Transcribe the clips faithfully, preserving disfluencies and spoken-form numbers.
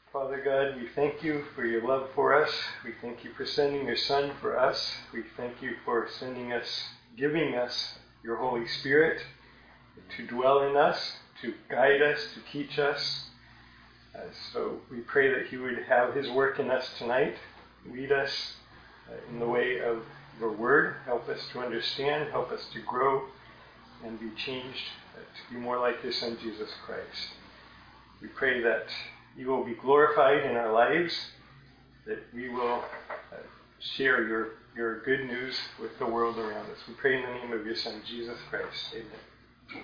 Father God, we thank you for your love for us. We thank you for sending your Son for us. We thank you for sending us, giving us your Holy Spirit to dwell in us, to guide us, to teach us. Uh, so we pray that he would have his work in us tonight, lead us uh, in the way of your word, help us to understand, help us to grow and be changed uh, to be more like your Son, Jesus Christ. We pray that you will be glorified in our lives, that we will uh, share your, your good news with the world around us. We pray in the name of your Son, Jesus Christ. Amen. Amen.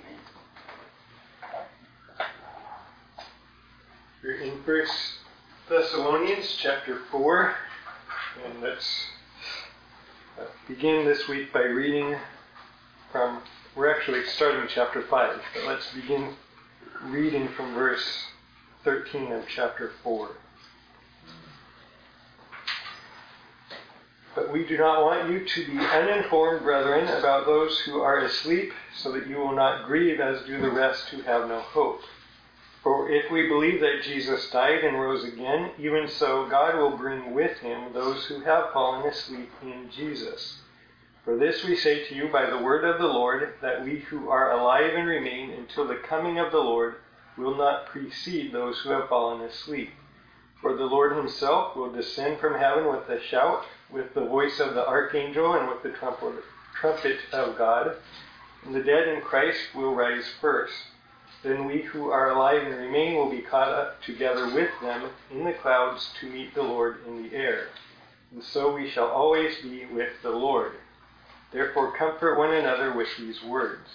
We're in First Thessalonians chapter four, and let's uh, begin this week by reading from, we're actually starting chapter five, but let's begin reading from verse thirteen of chapter four. But we do not want you to be uninformed, brethren, about those who are asleep, so that you will not grieve as do the rest who have no hope. For if we believe that Jesus died and rose again, even so God will bring with him those who have fallen asleep in Jesus. For this we say to you by the word of the Lord, that we who are alive and remain until the coming of the Lord will not precede those who have fallen asleep. For the Lord himself will descend from heaven with a shout, with the voice of the archangel, and with the trumpet of God. And the dead in Christ will rise first. Then we who are alive and remain will be caught up together with them in the clouds to meet the Lord in the air. And so we shall always be with the Lord. Therefore comfort one another with these words.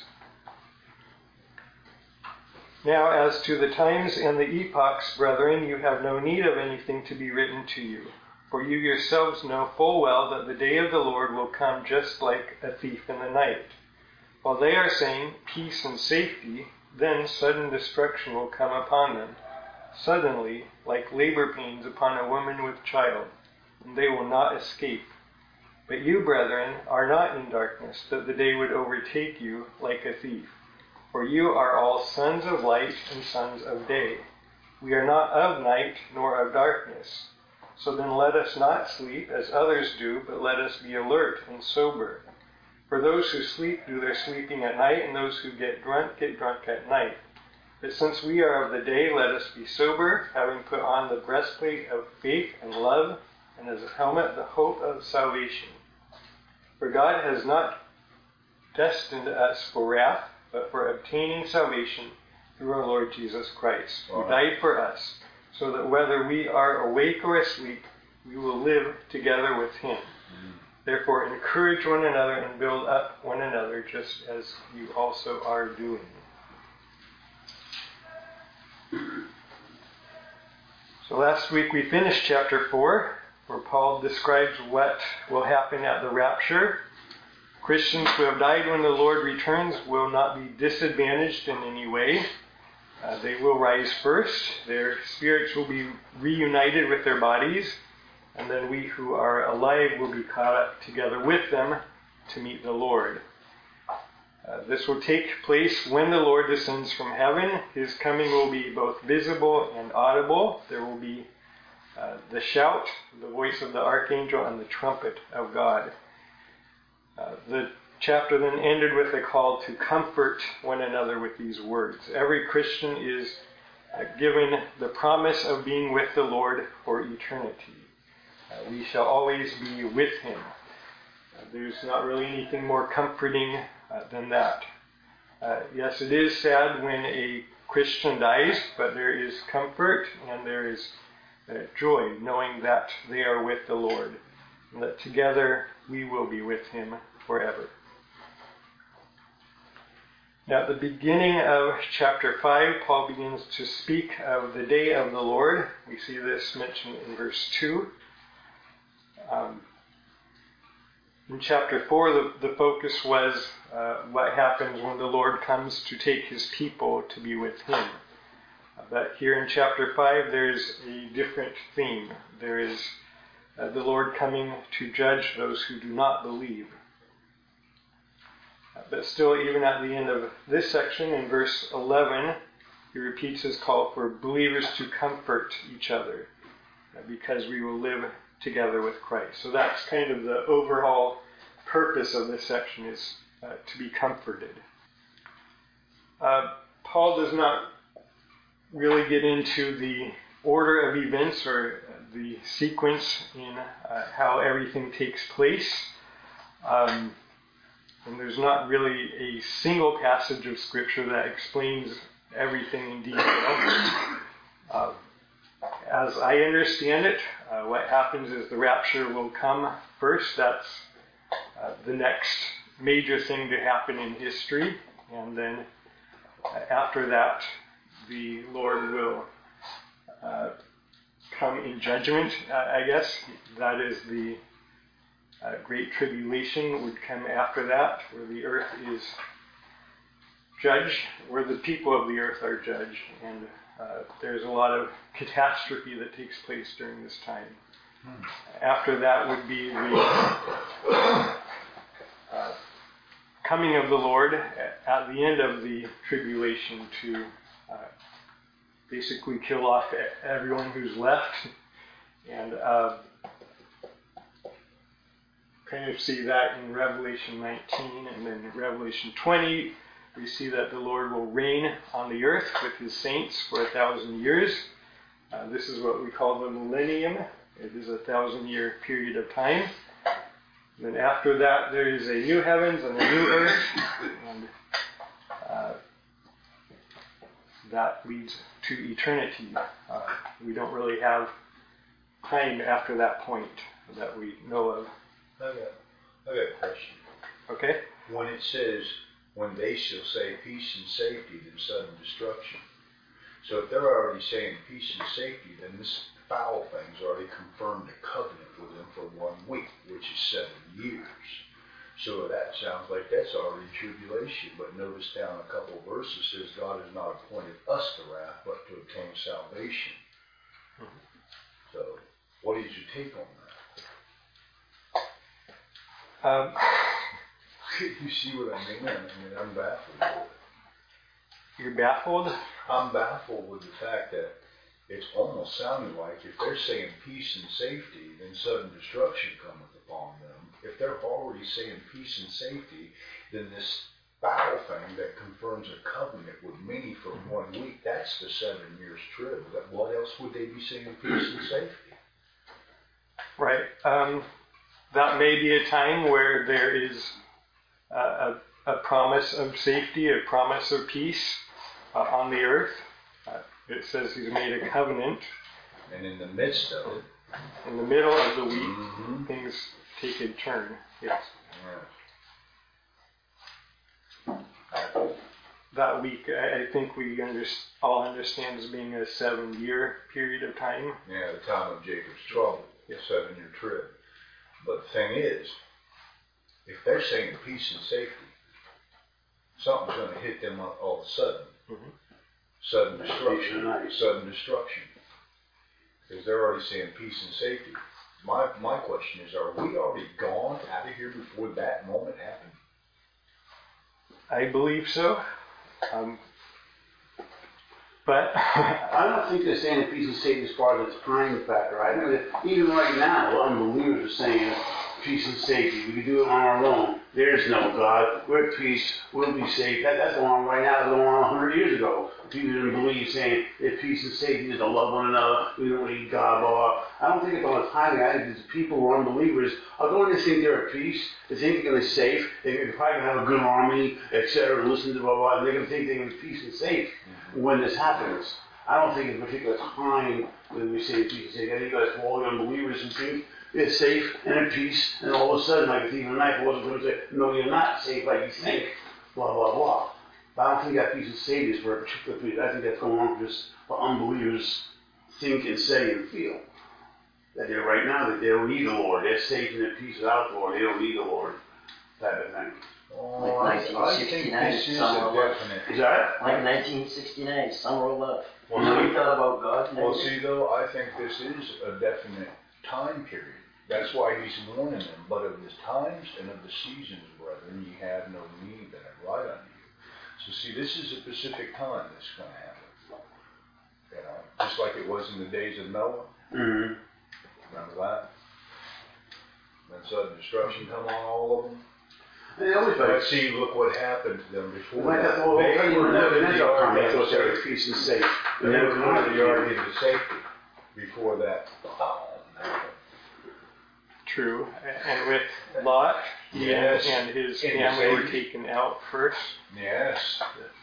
Now as to the times and the epochs, brethren, you have no need of anything to be written to you. For you yourselves know full well that the day of the Lord will come just like a thief in the night. While they are saying peace and safety, then sudden destruction will come upon them, suddenly, like labor pains upon a woman with child, and they will not escape. But you, brethren, are not in darkness, that the day would overtake you like a thief. For you are all sons of light and sons of day. We are not of night nor of darkness. So then let us not sleep as others do, but let us be alert and sober. For those who sleep do their sleeping at night, and those who get drunk get drunk at night. But since we are of the day, let us be sober, having put on the breastplate of faith and love, and as a helmet the hope of salvation. For God has not destined us for wrath, but for obtaining salvation through our Lord Jesus Christ, who died for us, so that whether we are awake or asleep, we will live together with him. Therefore, encourage one another and build up one another, just as you also are doing. So last week we finished chapter four, where Paul describes what will happen at the rapture. Christians who have died when the Lord returns will not be disadvantaged in any way. Uh, they will rise first. Their spirits will be reunited with their bodies. And then we who are alive will be caught up together with them to meet the Lord. Uh, this will take place when the Lord descends from heaven. His coming will be both visible and audible. There will be uh, the shout, the voice of the archangel, and the trumpet of God. Uh, the chapter then ended with a call to comfort one another with these words. Every Christian is uh, given the promise of being with the Lord for eternity. Uh, we shall always be with him. Uh, there's not really anything more comforting uh, than that. Uh, yes, it is sad when a Christian dies, but there is comfort and there is uh, joy knowing that they are with the Lord, and that together we will be with him forever. Now, at the beginning of chapter five, Paul begins to speak of the day of the Lord. We see this mentioned in verse two. Um, in chapter four, the, the focus was uh, what happens when the Lord comes to take his people to be with him. Uh, but here in chapter five, there's a different theme. There is uh, the Lord coming to judge those who do not believe. Uh, but still, even at the end of this section, in verse eleven, he repeats his call for believers to comfort each other uh, because we will live together with Christ. So that's kind of the overall purpose of this section, is uh, to be comforted. Uh, Paul does not really get into the order of events or the sequence in uh, how everything takes place. Um, and there's not really a single passage of Scripture that explains everything in detail. Uh, as I understand it, uh, what happens is the rapture will come first. That's uh, the next major thing to happen in history. And then uh, after that, the Lord will uh, come in judgment, uh, I guess. That is the uh, Great Tribulation would come after that, where the earth is judged, where the people of the earth are judged. And uh, there's a lot of catastrophe that takes place during this time. Hmm. After that would be the uh, coming of the Lord at the end of the tribulation to uh, basically kill off everyone who's left. And uh, kind of see that in Revelation nineteen, and then in Revelation twenty, we see that the Lord will reign on the earth with his saints for a thousand years. Uh, this is what we call the millennium. It is a thousand year period of time. And then after that, there is a new heavens and a new earth. And uh, that leads to eternity. Uh, we don't really have time after that point that we know of. I got, I got a question. Okay. When it says, when they shall say peace and safety, then sudden destruction. So if they're already saying peace and safety, then this foul thing's already confirmed a covenant with them for one week, which is seven years. So that sounds like that's already tribulation. But notice down a couple of verses says God has not appointed us to wrath, but to obtain salvation. Mm-hmm. So what is your take on that? Um, you see what I mean? I mean, I'm baffled with it. You're baffled? I'm baffled with the fact that it's almost sounding like if they're saying peace and safety, then sudden destruction cometh upon them. If they're already saying peace and safety, then this foul thing that confirms a covenant with me for one week, that's the seven years trib. What else would they be saying peace and safety? Right. Um, that may be a time where there is a, a, a promise of safety, a promise of peace uh, on the earth. Uh, it says he's made a covenant. And in the midst of it, in the middle of the week, mm-hmm. things take a turn. Yes. Yeah. That week, I, I think we under, all understand as being a seven-year period of time. Yeah, the time of Jacob's trouble, a yes. seven-year trib. But the thing is, if they're saying peace and safety, something's going to hit them all of a sudden. Mm-hmm. Sudden destruction. Sudden destruction. Because they're already saying peace and safety. My my question is, are we already gone out of here before that moment happened? I believe so. Um, but I don't think they're saying peace and safety as far as the time factor. I know that even right now, unbelievers are saying peace and safety. We can do it on our own. There's no God. We're at peace. We'll be safe. That, that's going on right now. That's going on one hundred years ago. People didn't believe saying that peace and safety is to love one another. We don't need God. Blah, blah. I don't think it's on the timing. I think it's people who are unbelievers are going to think they're at peace. They think they're going to be safe. They're probably going to have a good army, et cetera, listen to blah, blah. And they're going to think they're going to be peace and safe mm-hmm. when this happens. I don't think it's a particular time when we say peace and safety. I think that's for all the unbelievers who think they're safe and at peace, and all of a sudden, like a thief in the night, wasn't going to say, no, you're not safe like you think, blah, blah, blah. But I don't think that peace and safety is for a particular period. I think that's going on just for unbelievers think and say and feel. That they're right now, that they don't need the Lord. They're safe and at peace without the Lord. They don't need the Lord. Type of thing. Oh, like nineteen sixty-nine, summer left. Is that? Like nineteen sixty-nine, summer left. Well, you know, thought about God. Well, see, though, I think this is a definite time period. That's why he's warning them. But of the times and of the seasons, brethren, ye have no need that I write unto you. So see, this is a specific time that's going to happen. You know, just like it was in the days of Noah. Mm-hmm. Remember that? When sudden destruction come on all of them. And always But like, see, look what happened to them before like that. that whole They thing were when put in the Nebuchadnezzar ark comes, into those are safety. peace and safe. They And were put in the ark Nebuchadnezzar, into safety before that. True. And with Lot, he Yes. and his In the family were safety. taken out first. Yes.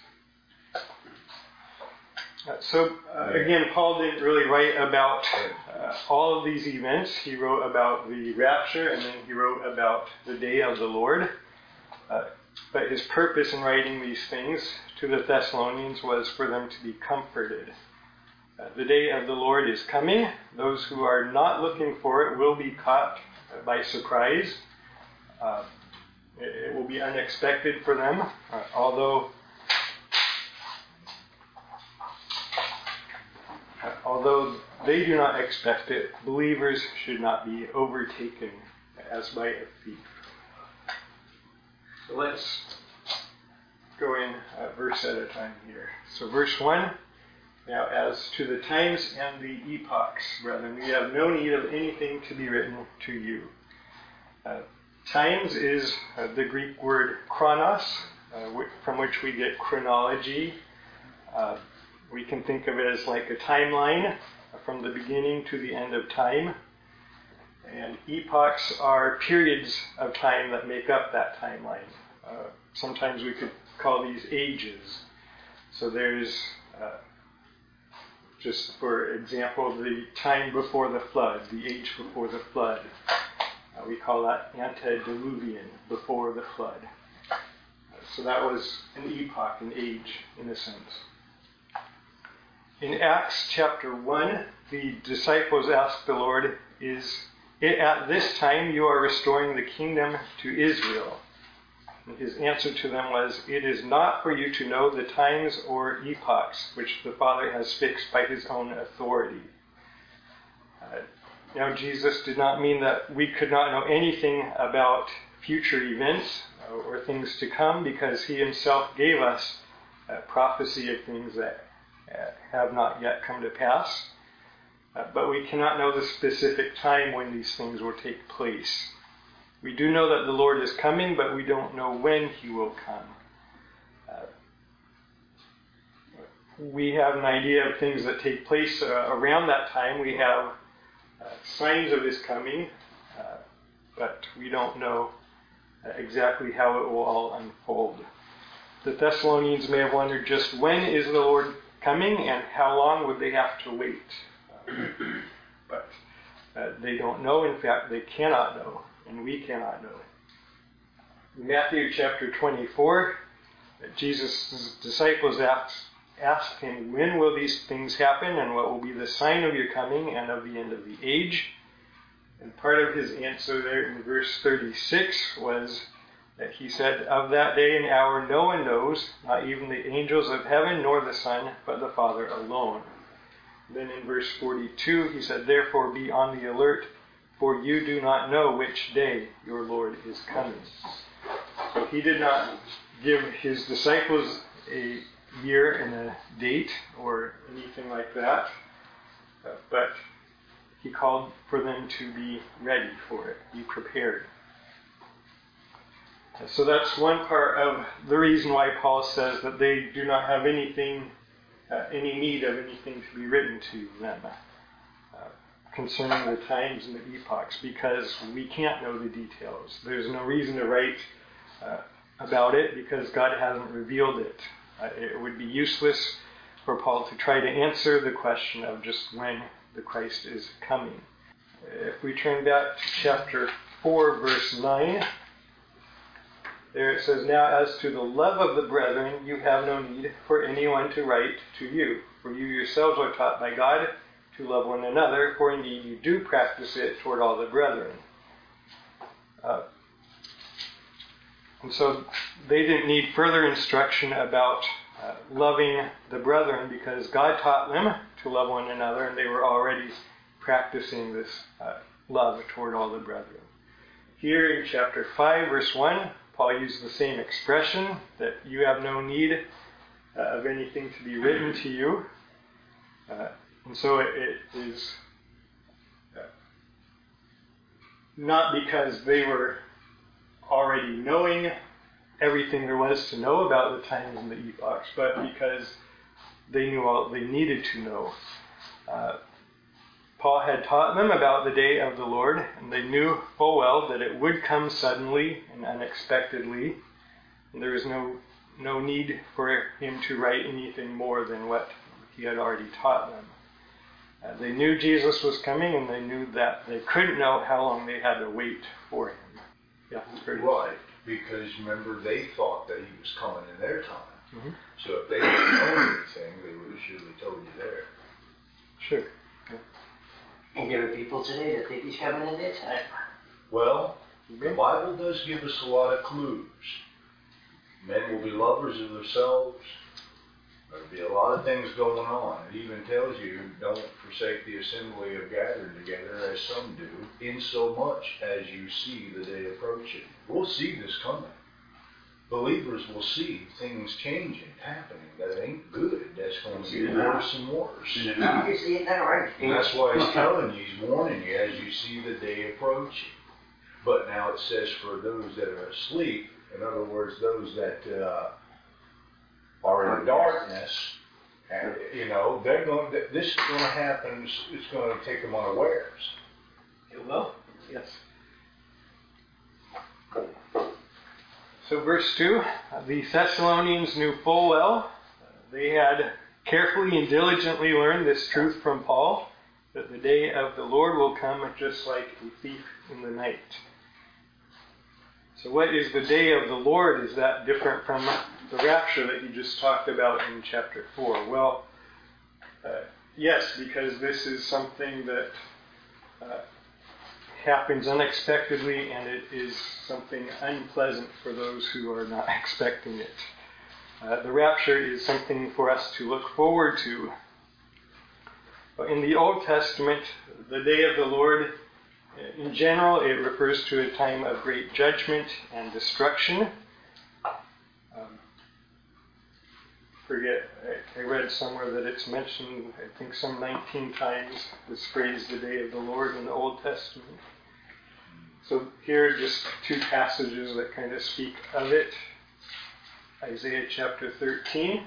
Uh, so, uh, again, Paul didn't really write about uh, all of these events. He wrote about the rapture, and then he wrote about the day of the Lord. Uh, but his purpose in writing these things to the Thessalonians was for them to be comforted. Uh, the day of the Lord is coming. Those who are not looking for it will be caught by surprise. Uh, it, it will be unexpected for them, uh, although uh, although they do not expect it, believers should not be overtaken as by a thief. So let's go in uh, verse at a time here. So verse one. Now, as to the times and the epochs, brethren, we have no need of anything to be written to you. Uh, times is uh, the Greek word chronos, uh, w- from which we get chronology. Uh, we can think of it as like a timeline uh, from the beginning to the end of time. And epochs are periods of time that make up that timeline. Uh, sometimes we could call these ages. So there's uh, Just for example, the time before the flood, the age before the flood. Uh, we call that antediluvian, before the flood. Uh, so that was an epoch, an age, in a sense. In Acts chapter one, the disciples asked the Lord, is it at this time you are restoring the kingdom to Israel? And his answer to them was, it is not for you to know the times or epochs which the Father has fixed by his own authority. Uh, now, Jesus did not mean that we could not know anything about future events uh, or things to come, because he himself gave us a prophecy of things that uh, have not yet come to pass. Uh, but we cannot know the specific time when these things will take place. We do know that the Lord is coming, but we don't know when he will come. Uh, we have an idea of things that take place uh, around that time. We have uh, signs of his coming, uh, but we don't know uh, exactly how it will all unfold. The Thessalonians may have wondered just when is the Lord coming and how long would they have to wait. Uh, but uh, they don't know. In fact, they cannot know. And we cannot know. In Matthew chapter twenty-four, Jesus' disciples asked, asked him, when will these things happen, and what will be the sign of your coming and of the end of the age? And part of his answer there in verse thirty-six was that he said, of that day and hour no one knows, not even the angels of heaven nor the Son, but the Father alone. Then in verse forty-two he said, therefore be on the alert, for you do not know which day your Lord is coming. So he did not give his disciples a year and a date or anything like that, uh, but he called for them to be ready for it, be prepared. Uh, so that's one part of the reason why Paul says that they do not have anything, uh, any need of anything to be written to them concerning the times and the epochs, because we can't know the details. There's no reason to write uh, about it because God hasn't revealed it. Uh, it would be useless for Paul to try to answer the question of just when the Christ is coming. If we turn back to chapter four, verse nine, there it says, now as to the love of the brethren, you have no need for anyone to write to you, for you yourselves are taught by God to love one another, for indeed you do practice it toward all the brethren. Uh, and so they didn't need further instruction about uh, loving the brethren, because God taught them to love one another, and they were already practicing this uh, love toward all the brethren. Here in chapter five, verse one, Paul used the same expression, that you have no need uh, of anything to be written to you. Uh, and so it, it is uh, not because they were already knowing everything there was to know about the times and the epochs, but because they knew all they needed to know. Uh, Paul had taught them about the day of the Lord, and they knew full well that it would come suddenly and unexpectedly. And there was no no need for him to write anything more than what he had already taught them. Uh, they knew Jesus was coming, and they knew that they couldn't know how long they had to wait for him. Yeah, right, because remember, they thought that he was coming in their time. Mm-hmm. So if they didn't know anything, they would have surely told you there. Sure. And there are people today that think he's coming in their time. Well, the Bible does give us a lot of clues. Men will be lovers of themselves. There'll be a lot of things going on. It even tells you, don't forsake the assembly of gathering together, as some do, insomuch as you see the day approaching. We'll see this coming. Believers will see things changing, happening that ain't good. That's going to get worse and worse. You see it now, right? And that's why he's telling you, he's warning you as you see the day approaching. But now it says for those that are asleep, in other words, those that uh, are in darkness, and you know, they're going. To, this is going to happen. It's going to take them unawares. It will. Yes. So verse two, the Thessalonians knew full well, they had carefully and diligently learned this truth from Paul, that the day of the Lord will come just like a thief in the night. So what is the day of the Lord? Is that different from the rapture that he just talked about in chapter four? Well, uh, yes, because this is something that uh, happens unexpectedly, and it is something unpleasant for those who are not expecting it. Uh, the rapture is something for us to look forward to. In the Old Testament, the day of the Lord, in general, it refers to a time of great judgment and destruction. Um, forget, I, I read somewhere that it's mentioned, I think some nineteen times, this phrase, the day of the Lord, in the Old Testament. So here are just two passages that kind of speak of it. Isaiah chapter thirteen,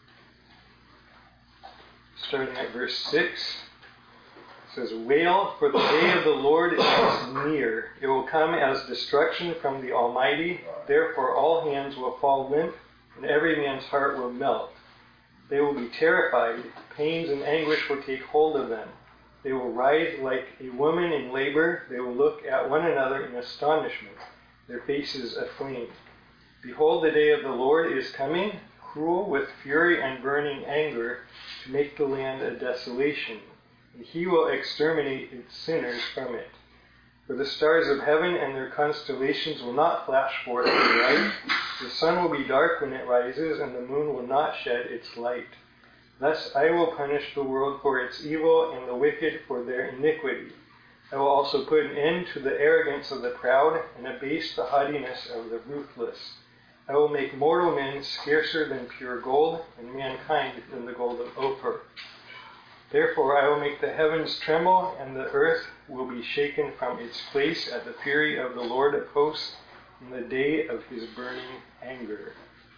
starting at verse six. It says, "Wail, for the day of the Lord is near. It will come as destruction from the Almighty. Therefore all hands will fall limp, and every man's heart will melt. They will be terrified. Pains and anguish will take hold of them. They will writhe like a woman in labor. They will look at one another in astonishment, their faces aflame. Behold, the day of the Lord is coming, cruel with fury and burning anger, to make the land a desolation. And he will exterminate its sinners from it. For the stars of heaven and their constellations will not flash forth their light. The sun will be dark when it rises, and the moon will not shed its light. Thus I will punish the world for its evil, and the wicked for their iniquity. I will also put an end to the arrogance of the proud, and abase the haughtiness of the ruthless. I will make mortal men scarcer than pure gold, and mankind than the gold of Ophir. Therefore I will make the heavens tremble, and the earth will be shaken from its place at the fury of the Lord of hosts in the day of his burning anger."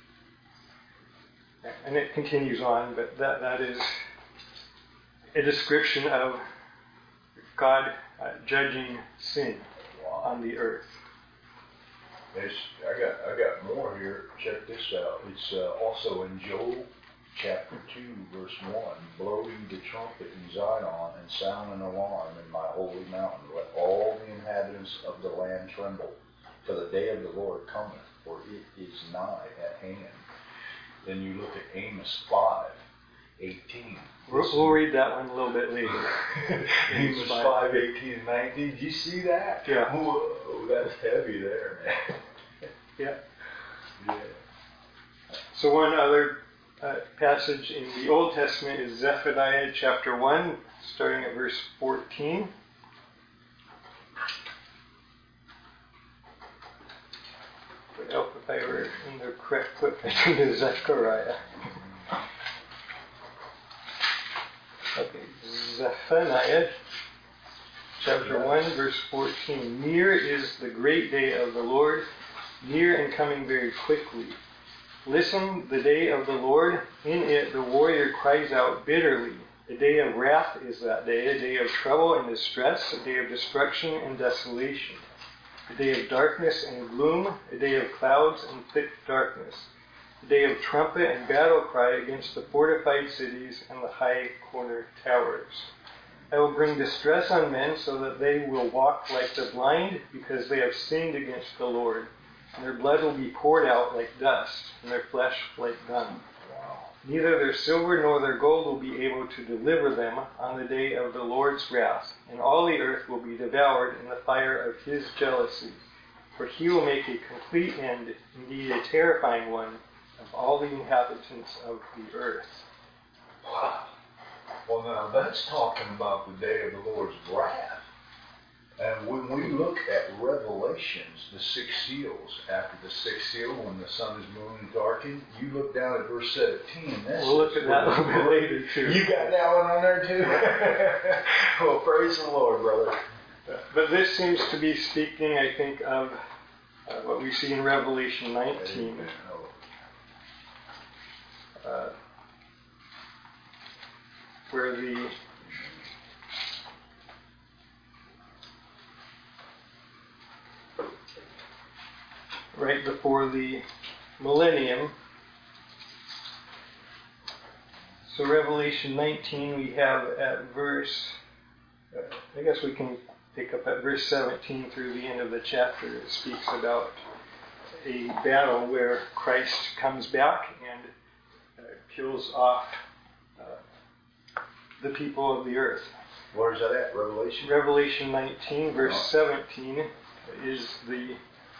And it continues on, but that, that is a description of God uh, judging sin on the earth. There's, I got I got more here. Check this out. It's uh, also in Joel chapter two, verse one. "Blowing the trumpet in Zion and sound an alarm in my holy mountain. Let all the inhabitants of the land tremble. For the day of the Lord cometh, for it is nigh at hand." Then you look at Amos five, eighteen. We'll, we'll read that one a little bit later. Amos five, eighteen and nineteen. Did you see that? Yeah. Whoa, that's heavy there, man. Yeah. Yeah. So one other uh, passage in the Old Testament is Zephaniah chapter one, starting at verse fourteen. Would help if I were in the correct foot between Zechariah. Okay, Zephaniah chapter one, verse fourteen. Near is the great day of the Lord, near and coming very quickly. Listen, the day of the Lord, in it the warrior cries out bitterly. A day of wrath is that day, a day of trouble and distress, a day of destruction and desolation, a day of darkness and gloom, a day of clouds and thick darkness, a day of trumpet and battle cry against the fortified cities and the high corner towers. I will bring distress on men so that they will walk like the blind because they have sinned against the Lord. And their blood will be poured out like dust, and their flesh like dung. Neither their silver nor their gold will be able to deliver them on the day of the Lord's wrath, and all the earth will be devoured in the fire of his jealousy. For he will make a complete end, indeed a terrifying one, of all the inhabitants of the earth. Wow. Well, now that's talking about the day of the Lord's wrath. And when we look at Revelations, the six seals, after the sixth seal, when the sun is moon and darkened, you look down at verse seventeen. That's we'll look at that a little bit later, too. You got that one on there, too? Well, praise the Lord, brother. But this seems to be speaking, I think, of uh, what we see in Revelation nineteen. Uh, where the right before the millennium. So Revelation nineteen, we have at verse, uh, I guess we can pick up at verse seventeen through the end of the chapter. It speaks about a battle where Christ comes back and uh, kills off uh, the people of the earth. Where is that at? Revelation? Revelation nineteen, verse Oh. seventeen is the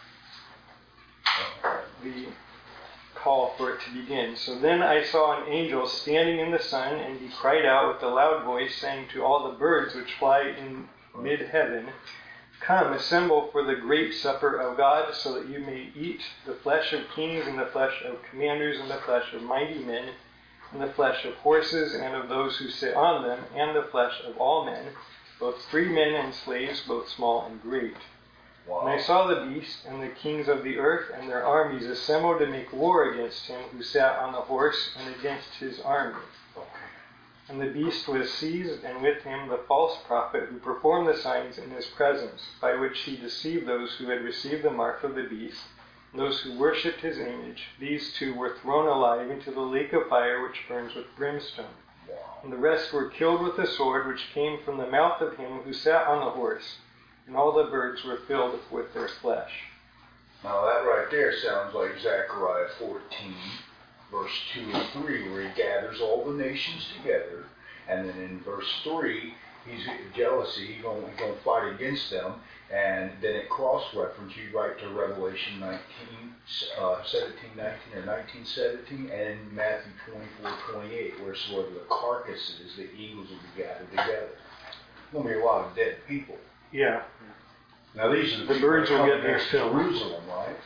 the call for it to begin. So then I saw an angel standing in the sun, and he cried out with a loud voice, saying to all the birds which fly in mid-heaven, Come, assemble for the great supper of God, so that you may eat the flesh of kings, and the flesh of commanders, and the flesh of mighty men, and the flesh of horses, and of those who sit on them, and the flesh of all men, both free men and slaves, both small and great. Wow. And I saw the beast and the kings of the earth and their armies assembled to make war against him who sat on the horse and against his army. Okay. And the beast was seized, and with him the false prophet who performed the signs in his presence, by which he deceived those who had received the mark of the beast, and those who worshipped his image. These two were thrown alive into the lake of fire which burns with brimstone. Wow. And the rest were killed with the sword which came from the mouth of him who sat on the horse. And all the birds were filled with their flesh. Now that right there sounds like Zechariah fourteen, verse two and three, where he gathers all the nations together. And then in verse three, he's jealousy, he's going to fight against them. And then it cross-references you right to Revelation nineteen, uh, seventeen, nineteen, or nineteen, seventeen, and in Matthew twenty-four, twenty-eight, where it's where the carcasses, the eagles will be gathered together. There's going to be a lot of dead people. Yeah. Now these are the, the birds will get their fill. Jerusalem, right?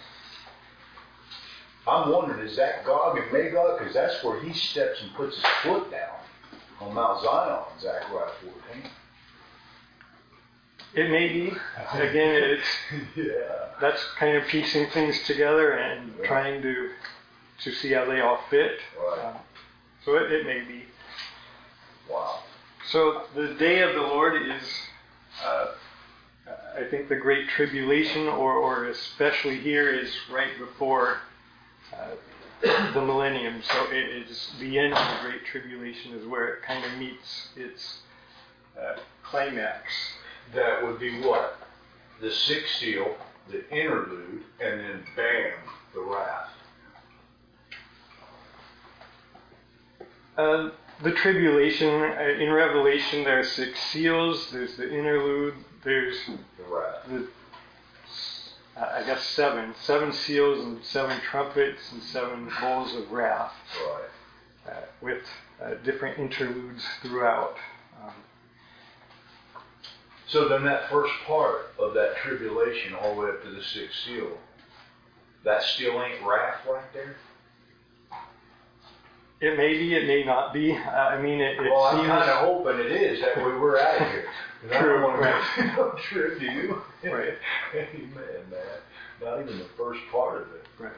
I'm wondering, is that Gog and Magog? Because that's where he steps and puts his foot down on Mount Zion, Zechariah fourteen. It may be. Again, it's yeah. That's kind of piecing things together and yeah. trying to to see how they all fit. Right. Um, so it, it may be. Wow. So the day of the Lord is. Uh, I think the Great Tribulation, or, or especially here, is right before uh, the millennium. So it is the end of the Great Tribulation is where it kind of meets its uh, climax. That would be what? The sixth seal, the interlude, and then bam, the wrath. Uh, the tribulation, uh, in Revelation, there are six seals. There's the interlude. There's the wrath. The, uh, I guess seven. Seven seals and seven trumpets and seven bowls of wrath. Right. Uh, with uh, different interludes throughout. Um, so then that first part of that tribulation all the way up to the sixth seal, that still ain't wrath right there? It may be, it may not be. Uh, I mean, it, it well, I'm seems... kind of hoping it is, that way we're out of here. True, I don't want right. to no trip, do you? Right. Amen, man. Not even the first part of it. Right.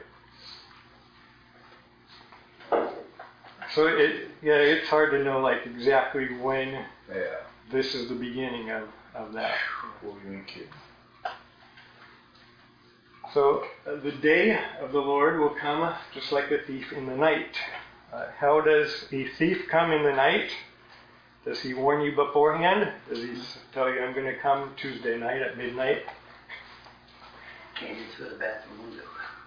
So it, yeah, it's hard to know like exactly when Yeah. this is the beginning of, of that. Well, you ain't kidding. So uh, the day of the Lord will come just like a thief in the night. Uh, how does a thief come in the night? Does he warn you beforehand? Does he tell you, I'm going to come Tuesday night at midnight? Came in through the bathroom window.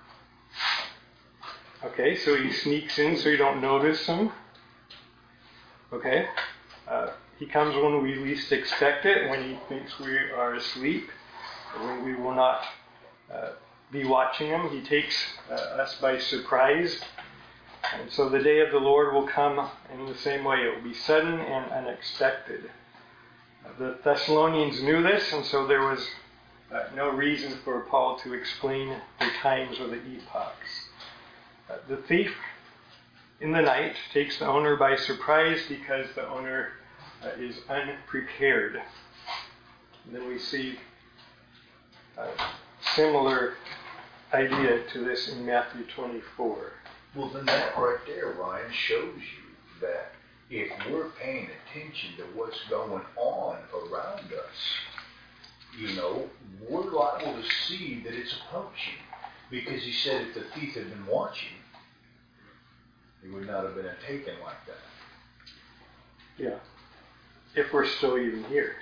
Okay, so he sneaks in so you don't notice him. Okay. Uh, he comes when we least expect it, when he thinks we are asleep, or when we will not uh, be watching him. He takes uh, us by surprise. And so the day of the Lord will come in the same way. It will be sudden and unexpected. Uh, the Thessalonians knew this, and so there was uh, no reason for Paul to explain the times or the epochs. Uh, the thief in the night takes the owner by surprise because the owner uh, is unprepared. And then we see a similar idea to this in Matthew twenty-four. Well, then that right there, Ryan, shows you that if we're paying attention to what's going on around us, you know, we're liable to see that it's approaching. Because he said if the thief had been watching, he would not have been taken like that. Yeah. If we're still even here.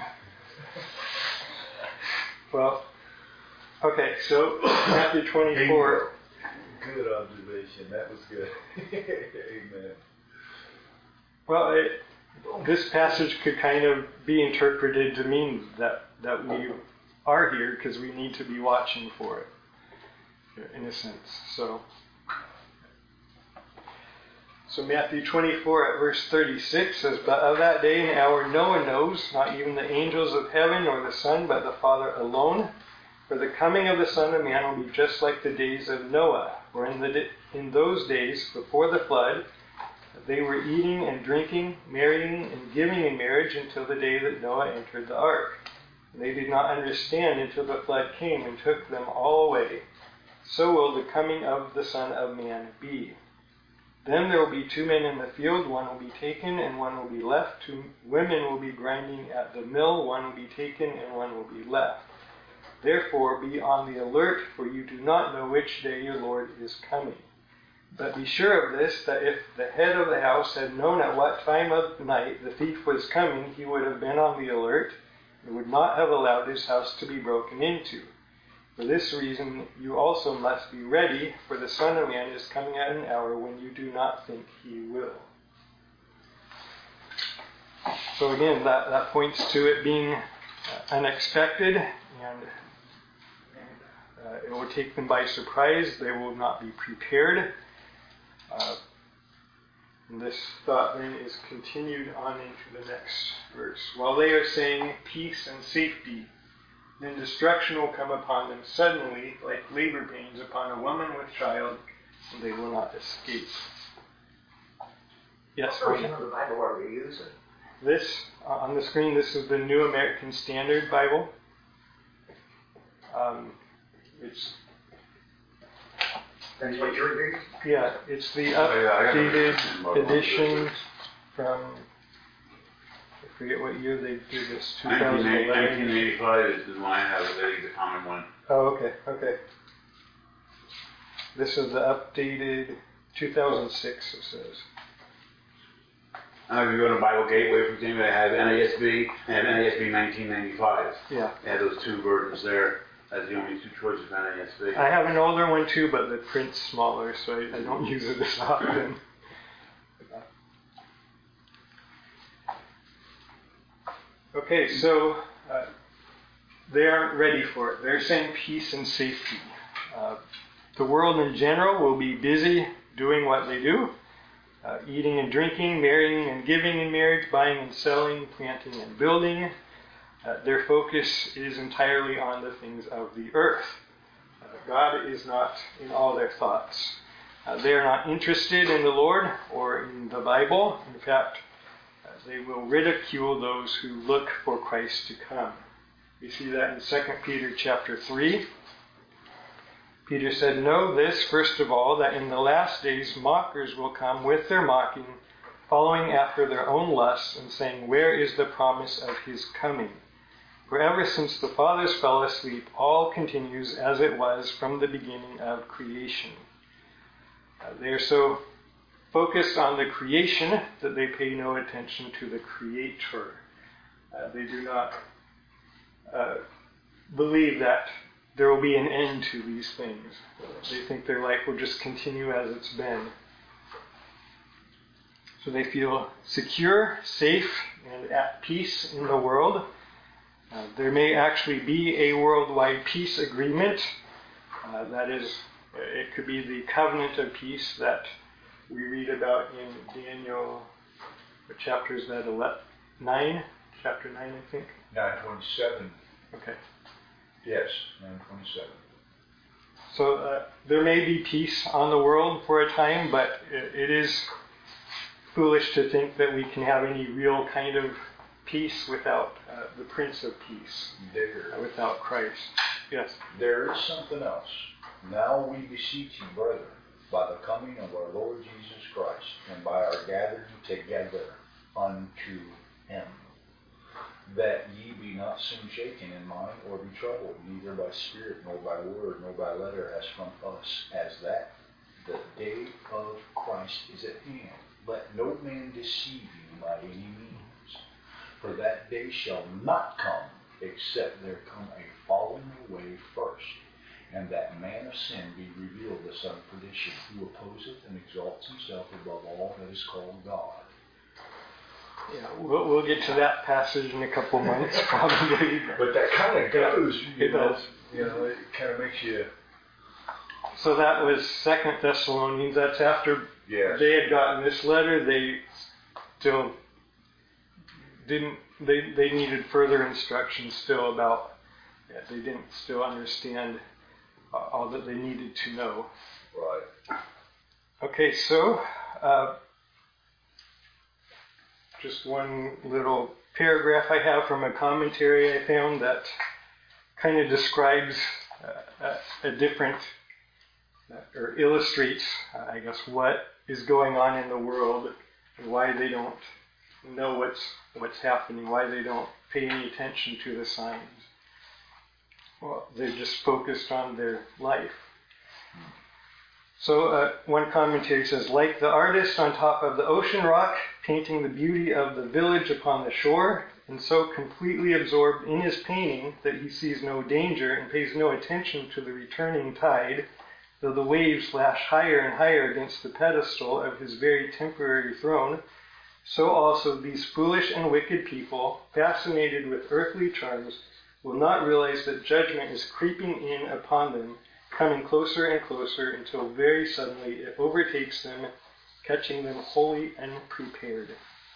Well, okay, so Matthew twenty-four. Good observation. That was good. Amen. Well, it, this passage could kind of be interpreted to mean that, that we are here because we need to be watching for it, in a sense. So, so Matthew twenty-four at verse thirty-six says, "But of that day and hour no one knows, not even the angels of heaven nor the Son, but the Father alone. For the coming of the Son of Man will be just like the days of Noah, for in, the di- in those days before the flood, they were eating and drinking, marrying and giving in marriage until the day that Noah entered the ark. They did not understand until the flood came and took them all away. So will the coming of the Son of Man be. Then there will be two men in the field, one will be taken and one will be left. Two women will be grinding at the mill, one will be taken and one will be left. Therefore be on the alert, for you do not know which day your Lord is coming. But be sure of this, that if the head of the house had known at what time of night the thief was coming, he would have been on the alert and would not have allowed his house to be broken into. For this reason you also must be ready, for the Son of Man is coming at an hour when you do not think he will." So again, that, that points to it being uh, unexpected, and uh, it will take them by surprise. They will not be prepared. Uh, and this thought then is continued on into the next verse. "While they are saying peace and safety, then destruction will come upon them suddenly, like labor pains upon a woman with child, and they will not escape." Yes, What version of the Bible are we using? This, uh, on the screen, this is the New American Standard Bible. Um, it's That's what you're reading? Yeah, it's the Oh, yeah, I got updated it. edition from, I forget what year they did this, nineteen twenty eleven. eighty-five is the one I have, I think, the common one. Oh, okay, okay. This is the updated two thousand six, it says. I know if you go to Bible Gateway, for example, they have N A S B and N A S B nineteen ninety-five. Yeah. They have those two versions there as the only two choices of N A S B. I have an older one too, but the print's smaller, so I, I don't use it as often. Okay, so uh, they aren't ready for it. They're saying peace and safety. Uh, the world in general will be busy doing what they do. Uh, eating and drinking, marrying and giving in marriage, buying and selling, planting and building. Uh, their focus is entirely on the things of the earth. Uh, God is not in all their thoughts. Uh, they are not interested in the Lord or in the Bible. In fact, uh, they will ridicule those who look for Christ to come. We see that in Second Peter chapter three. Peter said, "Know this, first of all, that in the last days mockers will come with their mocking, following after their own lusts, and saying, 'Where is the promise of his coming?' For ever since the fathers fell asleep, all continues as it was from the beginning of creation." Uh, they are so focused on the creation that they pay no attention to the Creator. Uh, they do not uh, believe that there will be an end to these things. They think their life will just continue as it's been. So they feel secure, safe, and at peace in the world. Uh, there may actually be a worldwide peace agreement. Uh, that is, it could be the covenant of peace that we read about in Daniel, what chapter is that? eleven, nine? Chapter nine, I think. nine twenty-seven. Okay. Yes, nine twenty-seven. So uh, there may be peace on the world for a time, but it, it is foolish to think that we can have any real kind of peace without uh, the Prince of Peace, There, uh, without Christ. Yes. there is something else. Now we beseech you, brethren, by the coming of our Lord Jesus Christ, and by our gathering together unto him, that ye be not soon shaken in mind, or be troubled, neither by spirit, nor by word, nor by letter, as from us, as that the day of Christ is at hand. Let no man deceive you by any means. For that day shall not come, except there come a falling away first, and that man of sin be revealed, the son of perdition, who opposeth and exalts himself above all that is called God. Yeah, we'll, we'll get to that passage in a couple months, probably. But that kind of goes, you It know, does. you know, it kind of makes you, So that was Second Thessalonians. That's after yes. they had gotten this letter. They still didn't. They they needed further instructions still about. Yeah, they didn't still understand uh, all that they needed to know. Right. Okay, so uh, just one little paragraph I have from a commentary I found that kind of describes uh, a, a different, uh, or illustrates, uh, I guess, what is going on in the world and why they don't know what's what's happening, why they don't pay any attention to the signs. Well, they're just focused on their life. So uh, one commentary says, like the artist on top of the ocean rock, painting the beauty of the village upon the shore, and so completely absorbed in his painting that he sees no danger and pays no attention to the returning tide, though the waves lash higher and higher against the pedestal of his very temporary throne, so also these foolish and wicked people, fascinated with earthly charms, will not realize that judgment is creeping in upon them, coming closer and closer until very suddenly it overtakes them, catching them wholly unprepared.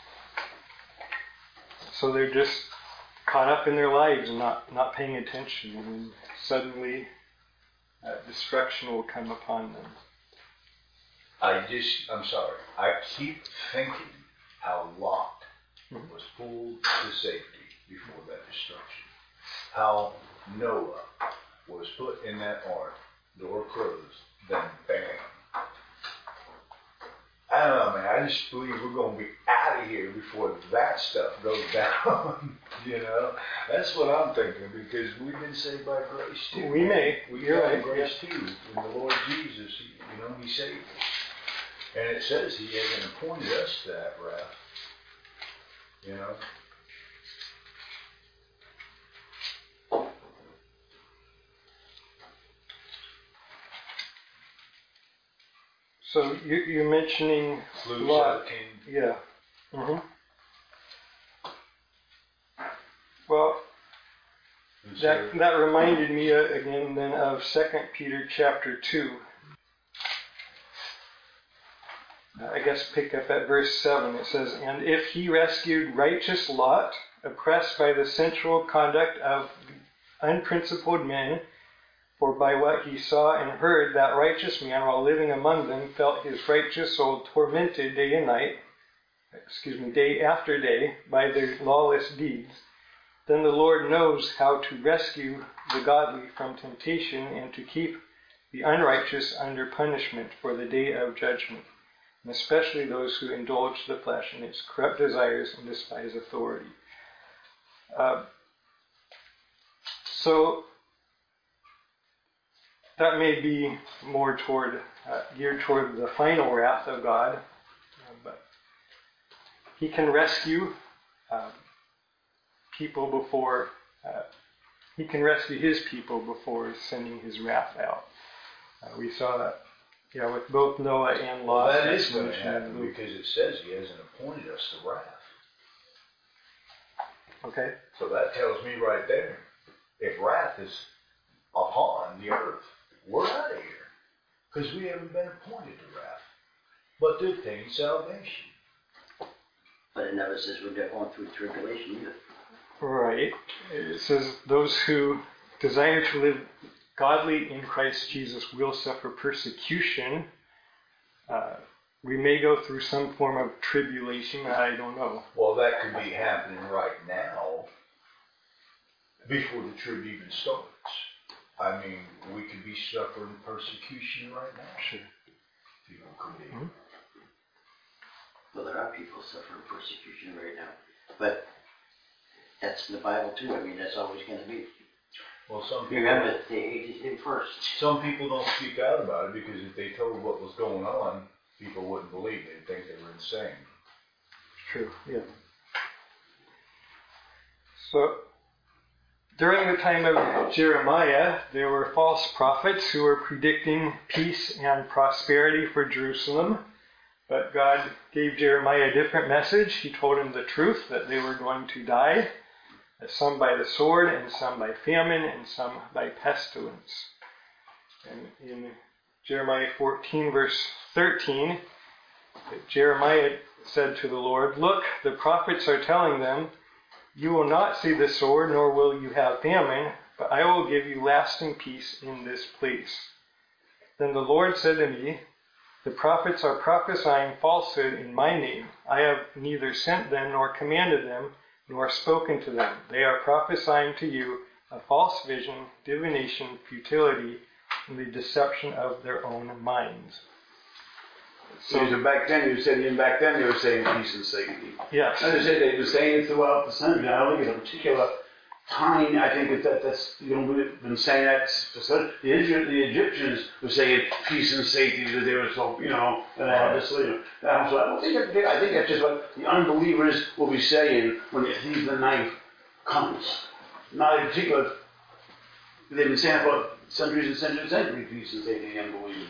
So they're just caught up in their lives and not, not paying attention, and then suddenly uh, destruction will come upon them. I just, I'm sorry, I keep thinking how Lot Mhm. was pulled to safety before that destruction. How Noah was put in that ark, door closed, then bam. I don't know, man. I just believe we're going to be out of here before that stuff goes down. You know, that's what I'm thinking, because we've been saved by grace too. We may. We You're got right. grace too. In the Lord Jesus, he, you know, He saved us, and it says He hasn't appointed us to that wrath. You know. So you, you're mentioning Luke Lot. seventeen. Yeah. Mm-hmm. Well, that that reminded me uh, again then of Second Peter chapter two. Uh, I guess pick up at verse seven. It says, "And if he rescued righteous Lot, oppressed by the sensual conduct of unprincipled men, For by what he saw and heard, that righteous man, while living among them, felt his righteous soul tormented day and night, excuse me, day after day, by their lawless deeds. Then the Lord knows how to rescue the godly from temptation and to keep the unrighteous under punishment for the day of judgment, and especially those who indulge the flesh in its corrupt desires and despise authority. Uh, so, that may be more toward, uh, geared toward the final wrath of God, uh, but he can rescue uh, people before, uh, he can rescue his people before sending his wrath out. Uh, we saw that, yeah, with both Noah and Lot. Well, that is going to happen because it says he hasn't appointed us to wrath. Okay. So that tells me right there, if wrath is upon the earth, we're out of here because we haven't been appointed to wrath, but to obtain salvation. But it never says we're going through tribulation either. Right. It says those who desire to live godly in Christ Jesus will suffer persecution. Uh, we may go through some form of tribulation. I don't know. Well, that could be happening right now before the trib even starts. I mean, we could be suffering persecution right now. Sure. People could be. Mm-hmm. Well, there are people suffering persecution right now. But that's in the Bible too. I mean, that's always going to be. Well, some people, remember, they hated him first. Some people don't speak out about it because if they told what was going on, people wouldn't believe. They'd think they were insane. True, yeah. So, during the time of Jeremiah, there were false prophets who were predicting peace and prosperity for Jerusalem. But God gave Jeremiah a different message. He told him the truth, that they were going to die, some by the sword, and some by famine, and some by pestilence. And in Jeremiah fourteen, verse thirteen, Jeremiah said to the Lord, "Look, the prophets are telling them, you will not see the sword, nor will you have famine, but I will give you lasting peace in this place." Then the Lord said to me, "The prophets are prophesying falsehood in my name. I have neither sent them nor commanded them, nor spoken to them. They are prophesying to you a false vision, divination, futility, and the deception of their own minds." So, so back then, you said even back then they were saying peace and safety. Yes. I just say they were saying it throughout the century. I don't think it's a particular time. I think that that's, you know, we've been saying that. The, Egypt, the Egyptians were saying peace and safety because they were so, you know, and all this. You know, so I don't think that, I think that's just what the unbelievers will be saying when the thief of the night comes. Not in particular. They've been saying for centuries and centuries and centuries, peace and safety, the unbelievers.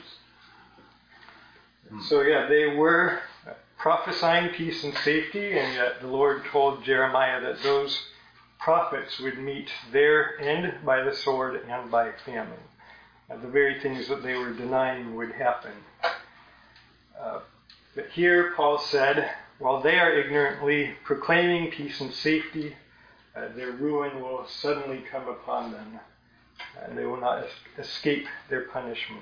So yeah, they were prophesying peace and safety, and yet the Lord told Jeremiah that those prophets would meet their end by the sword and by famine. Uh, the very things that they were denying would happen. Uh, but here Paul said, while they are ignorantly proclaiming peace and safety, uh, their ruin will suddenly come upon them, and they will not es- escape their punishment.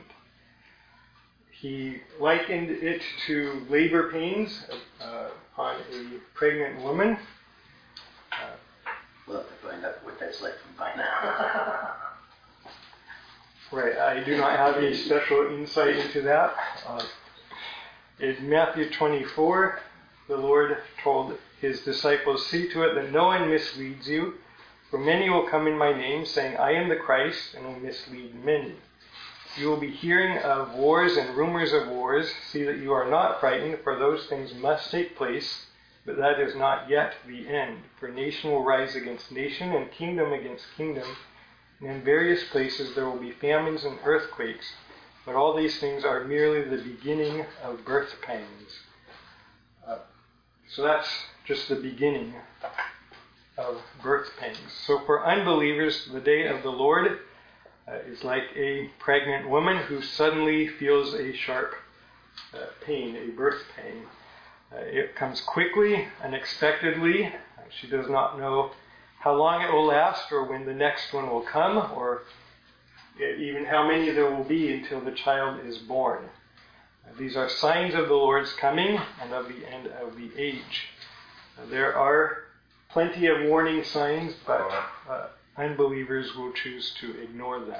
He likened it to labor pains uh, upon a pregnant woman. Uh, We'll have to find out what that's like from by now. right, I do not have any special insight into that. Uh, in Matthew twenty-four, the Lord told his disciples, "See to it that no one misleads you, for many will come in my name, saying, 'I am the Christ,' and will mislead many. You will be hearing of wars and rumors of wars. See that you are not frightened, for those things must take place, but that is not yet the end. For nation will rise against nation, and kingdom against kingdom, and in various places there will be famines and earthquakes. But all these things are merely the beginning of birth pangs." Uh, so that's just the beginning of birth pangs. So for unbelievers, the day of the Lord Uh, is like a pregnant woman who suddenly feels a sharp uh, pain, a birth pain. Uh, it comes quickly, unexpectedly. Uh, she does not know how long it will last or when the next one will come or even how many there will be until the child is born. These are signs of the Lord's coming and of the end of the age. There are plenty of warning signs, but uh, unbelievers will choose to ignore them.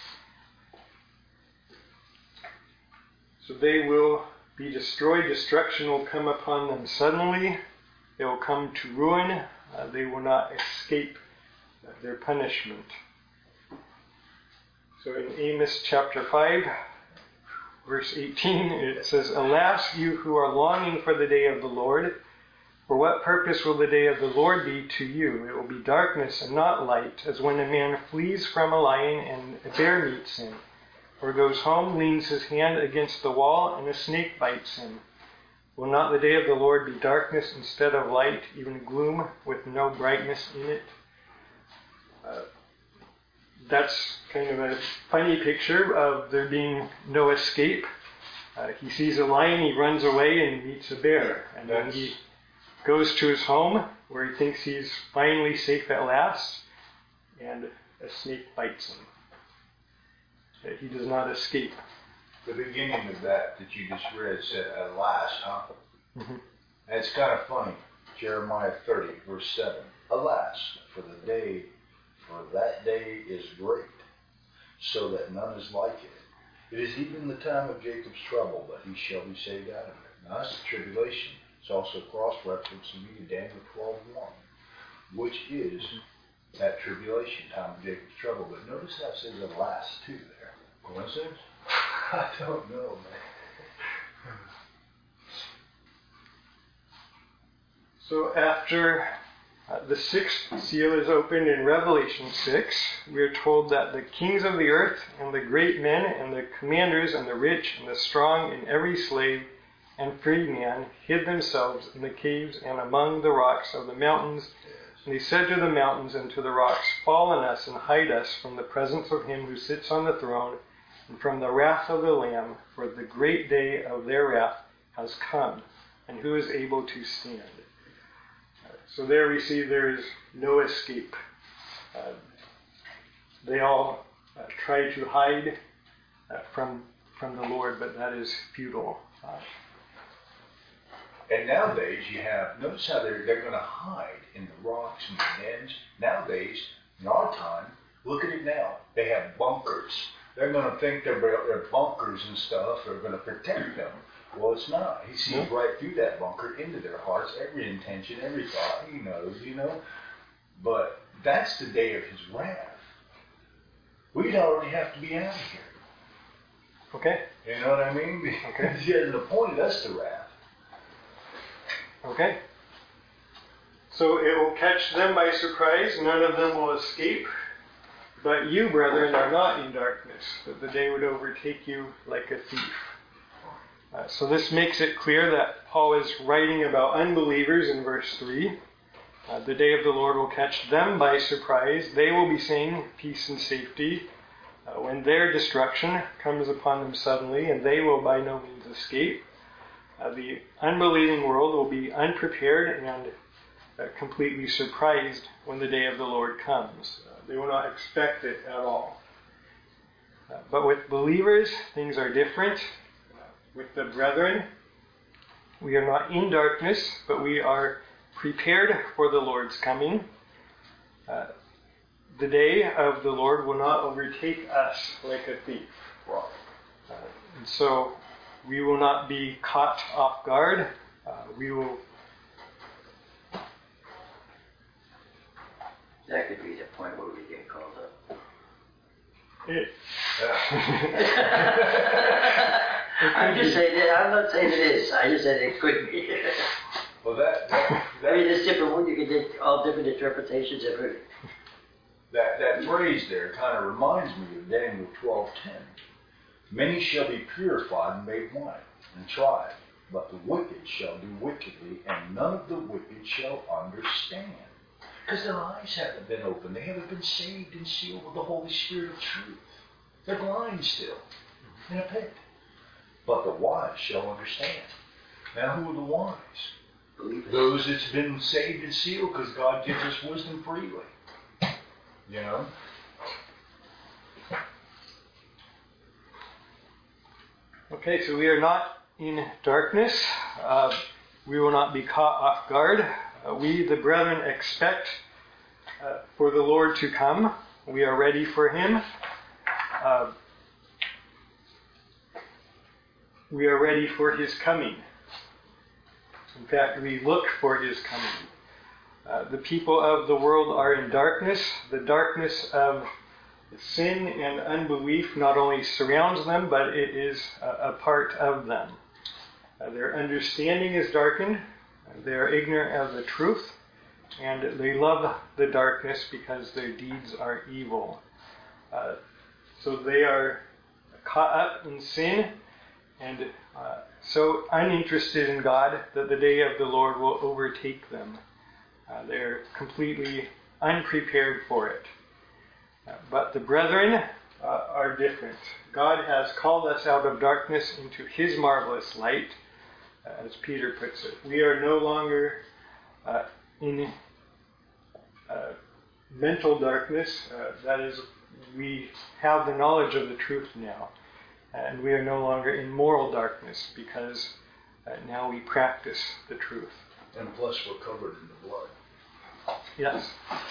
So they will be destroyed. Destruction will come upon them suddenly. They will come to ruin. Uh, they will not escape uh, their punishment. So in Amos chapter five, verse eighteen, it says, "Alas, you who are longing for the day of the Lord, for what purpose will the day of the Lord be to you? It will be darkness and not light, as when a man flees from a lion and a bear meets him, or goes home, leans his hand against the wall, and a snake bites him. Will not the day of the Lord be darkness instead of light, even gloom with no brightness in it?" Uh, that's kind of a funny picture of there being no escape. Uh, he sees a lion, he runs away and meets a bear. And then he goes to his home where he thinks he's finally safe at last, and a snake bites him. Uh, he does not escape. The beginning of that that you just read said, "At last," huh? Mm-hmm. And it's kind of funny. Jeremiah thirty, verse seven. "Alas, for the day, for that day is great, so that none is like it. It is even the time of Jacob's trouble, but he shall be saved out of it." Now that's the tribulation. It's also cross-referencing me to Daniel twelve one, which is that tribulation, time of Jacob's trouble. But notice how it says "alas" too there. Coincidence? I don't know, man. So after uh, the sixth seal is opened in Revelation six, we are told that the kings of the earth and the great men and the commanders and the rich and the strong and every slave and free man hid themselves in the caves and among the rocks of the mountains. And he said to the mountains and to the rocks, "Fall on us and hide us from the presence of him who sits on the throne and from the wrath of the Lamb, for the great day of their wrath has come, and who is able to stand?" So there we see there is no escape. Uh, they all uh, try to hide uh, from from the Lord, but that is futile. Uh, And nowadays you have, notice how they're, they're going to hide in the rocks and the dens. Nowadays, in our time, look at it now. They have bunkers. They're going to think they're, they're bunkers and stuff are going to protect them. Well, it's not. He sees Yeah. right through that bunker into their hearts, every intention, every thought. He knows, you know. But that's the day of his wrath. We'd already have to be out of here. okay? You know what I mean? Because he hasn't appointed us to wrath. Okay? So it will catch them by surprise. None of them will escape. But you, brethren, are not in darkness, that the day would overtake you like a thief. Uh, so this makes it clear that Paul is writing about unbelievers in verse three. Uh, the day of the Lord will catch them by surprise. They will be saying peace and safety uh, when their destruction comes upon them suddenly, and they will by no means escape. Uh, the unbelieving world will be unprepared and uh, completely surprised when the day of the Lord comes. Uh, they will not expect it at all. Uh, but with believers, things are different. With the brethren, we are not in darkness, but we are prepared for the Lord's coming. Uh, the day of the Lord will not overtake us like a thief. Right. Uh, and so we will not be caught off guard. Uh, we will. That could be the point where we get called up. It, I'm just saying that, I'm not saying it is, I just said it could be. Well, that, that, I mean, that, it's different, one you can take all different interpretations of it. that, that phrase there kind of reminds me of Daniel twelve ten. Many shall be purified and made white and tried, but the wicked shall do wickedly, and none of the wicked shall understand. Because their eyes haven't been opened. They haven't been saved and sealed with the Holy Spirit of truth. They're blind still in a pit. But the wise shall understand. Now, who are the wise? Believe it. Those that's been saved and sealed, because God gives us wisdom freely. You know? Okay, so we are not in darkness. Uh, we will not be caught off guard. Uh, we, the brethren, expect uh, for the Lord to come. We are ready for Him. Uh, we are ready for His coming. In fact, we look for His coming. Uh, the people of the world are in darkness. The darkness of sin and unbelief not only surrounds them, but it is a, a part of them. Uh, their understanding is darkened. They are ignorant of the truth, and they love the darkness because their deeds are evil. Uh, so they are caught up in sin and uh, so uninterested in God that the day of the Lord will overtake them. Uh, they're completely unprepared for it. Uh, but the brethren uh, are different. God has called us out of darkness into His marvelous light, uh, as Peter puts it. We are no longer uh, in uh, mental darkness. Uh, that is, we have the knowledge of the truth now. And we are no longer in moral darkness because uh, now we practice the truth. And plus we're covered in the blood. Yes.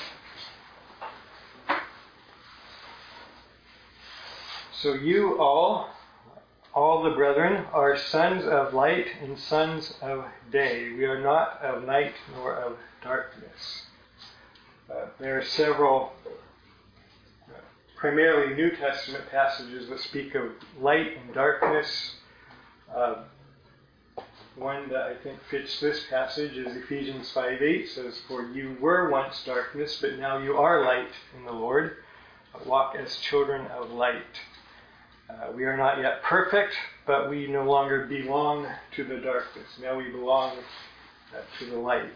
So you all, all the brethren, are sons of light and sons of day. We are not of night nor of darkness. Uh, there are several uh, primarily New Testament passages that speak of light and darkness. Uh, one that I think fits this passage is Ephesians five eight, says, "For you were once darkness, but now you are light in the Lord. Walk as children of light." Uh, we are not yet perfect, but we no longer belong to the darkness. Now we belong uh, to the light.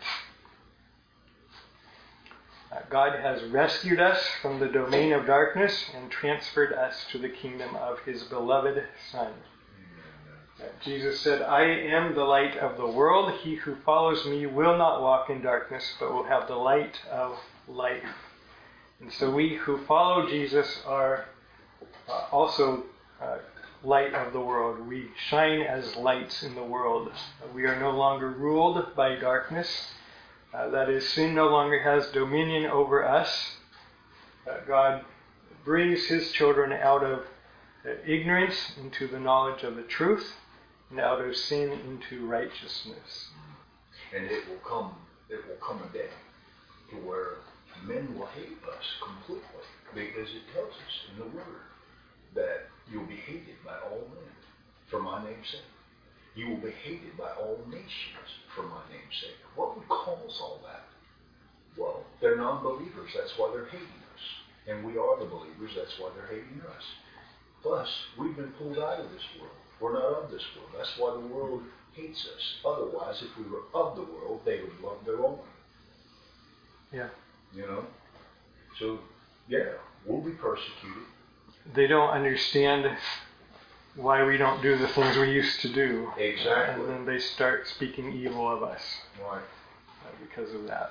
Uh, God has rescued us from the domain of darkness and transferred us to the kingdom of His beloved Son. Uh, Jesus said, "I am the light of the world. He who follows me will not walk in darkness, but will have the light of life." And so we who follow Jesus are uh, also uh, light of the world. We shine as lights in the world. We are no longer ruled by darkness. Uh, that is, sin no longer has dominion over us. Uh, God brings His children out of uh, ignorance into the knowledge of the truth, and out of sin into righteousness. And it will come, it will come a day to where men will hate us completely, because it tells us in the Word that you'll be hated by all men for my name's sake. You will be hated by all nations for my name's sake. What would cause all that? Well, they're non-believers. That's why they're hating us. And we are the believers. That's why they're hating us. Plus, we've been pulled out of this world. We're not of this world. That's why the world hates us. Otherwise, if we were of the world, they would love their own. Yeah. You know? So, yeah, we'll be persecuted. They don't understand why we don't do the things we used to do. Exactly. And then they start speaking evil of us. Right. Uh, because of that.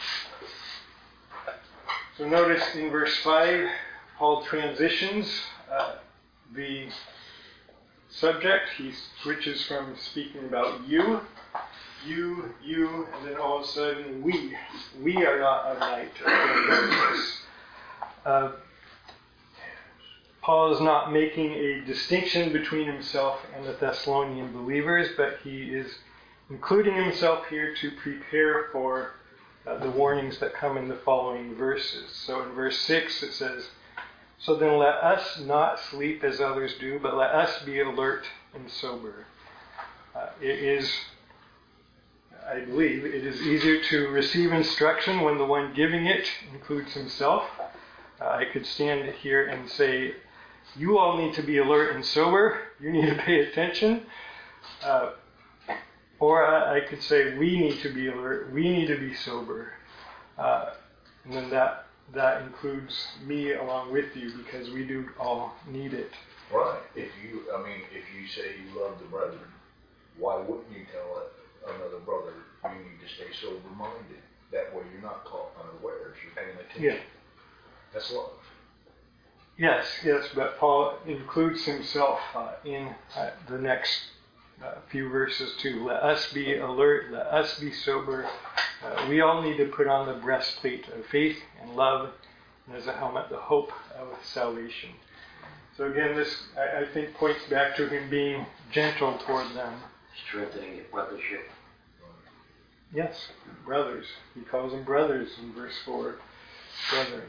So notice in verse five, Paul transitions uh, the subject. He switches from speaking about you, you, you, and then all of a sudden we. We are not of night or of darkness. Uh, Paul is not making a distinction between himself and the Thessalonian believers, but he is including himself here to prepare for uh, the warnings that come in the following verses. So in verse six it says, "So then let us not sleep as others do, but let us be alert and sober." Uh, it is, I believe, it is easier to receive instruction when the one giving it includes himself. Uh, I could stand here and say, "You all need to be alert and sober. You need to pay attention." Uh, or I, I could say, "We need to be alert. We need to be sober." Uh, and then that that includes me along with you, because we do all need it. Right. If you, I mean, if you say you love the brethren, why wouldn't you tell another brother you need to stay sober-minded? That way you're not caught unawares. You're paying attention. Yeah. That's love. Yes, yes, but Paul includes himself uh, in uh, the next uh, few verses too. Let us be alert, let us be sober. Uh, we all need to put on the breastplate of faith and love, and as a helmet, the hope of salvation. So again, this, I, I think, points back to him being gentle toward them. Strengthening your brothership. Yes, brothers. He calls them brothers in verse four. Brethren.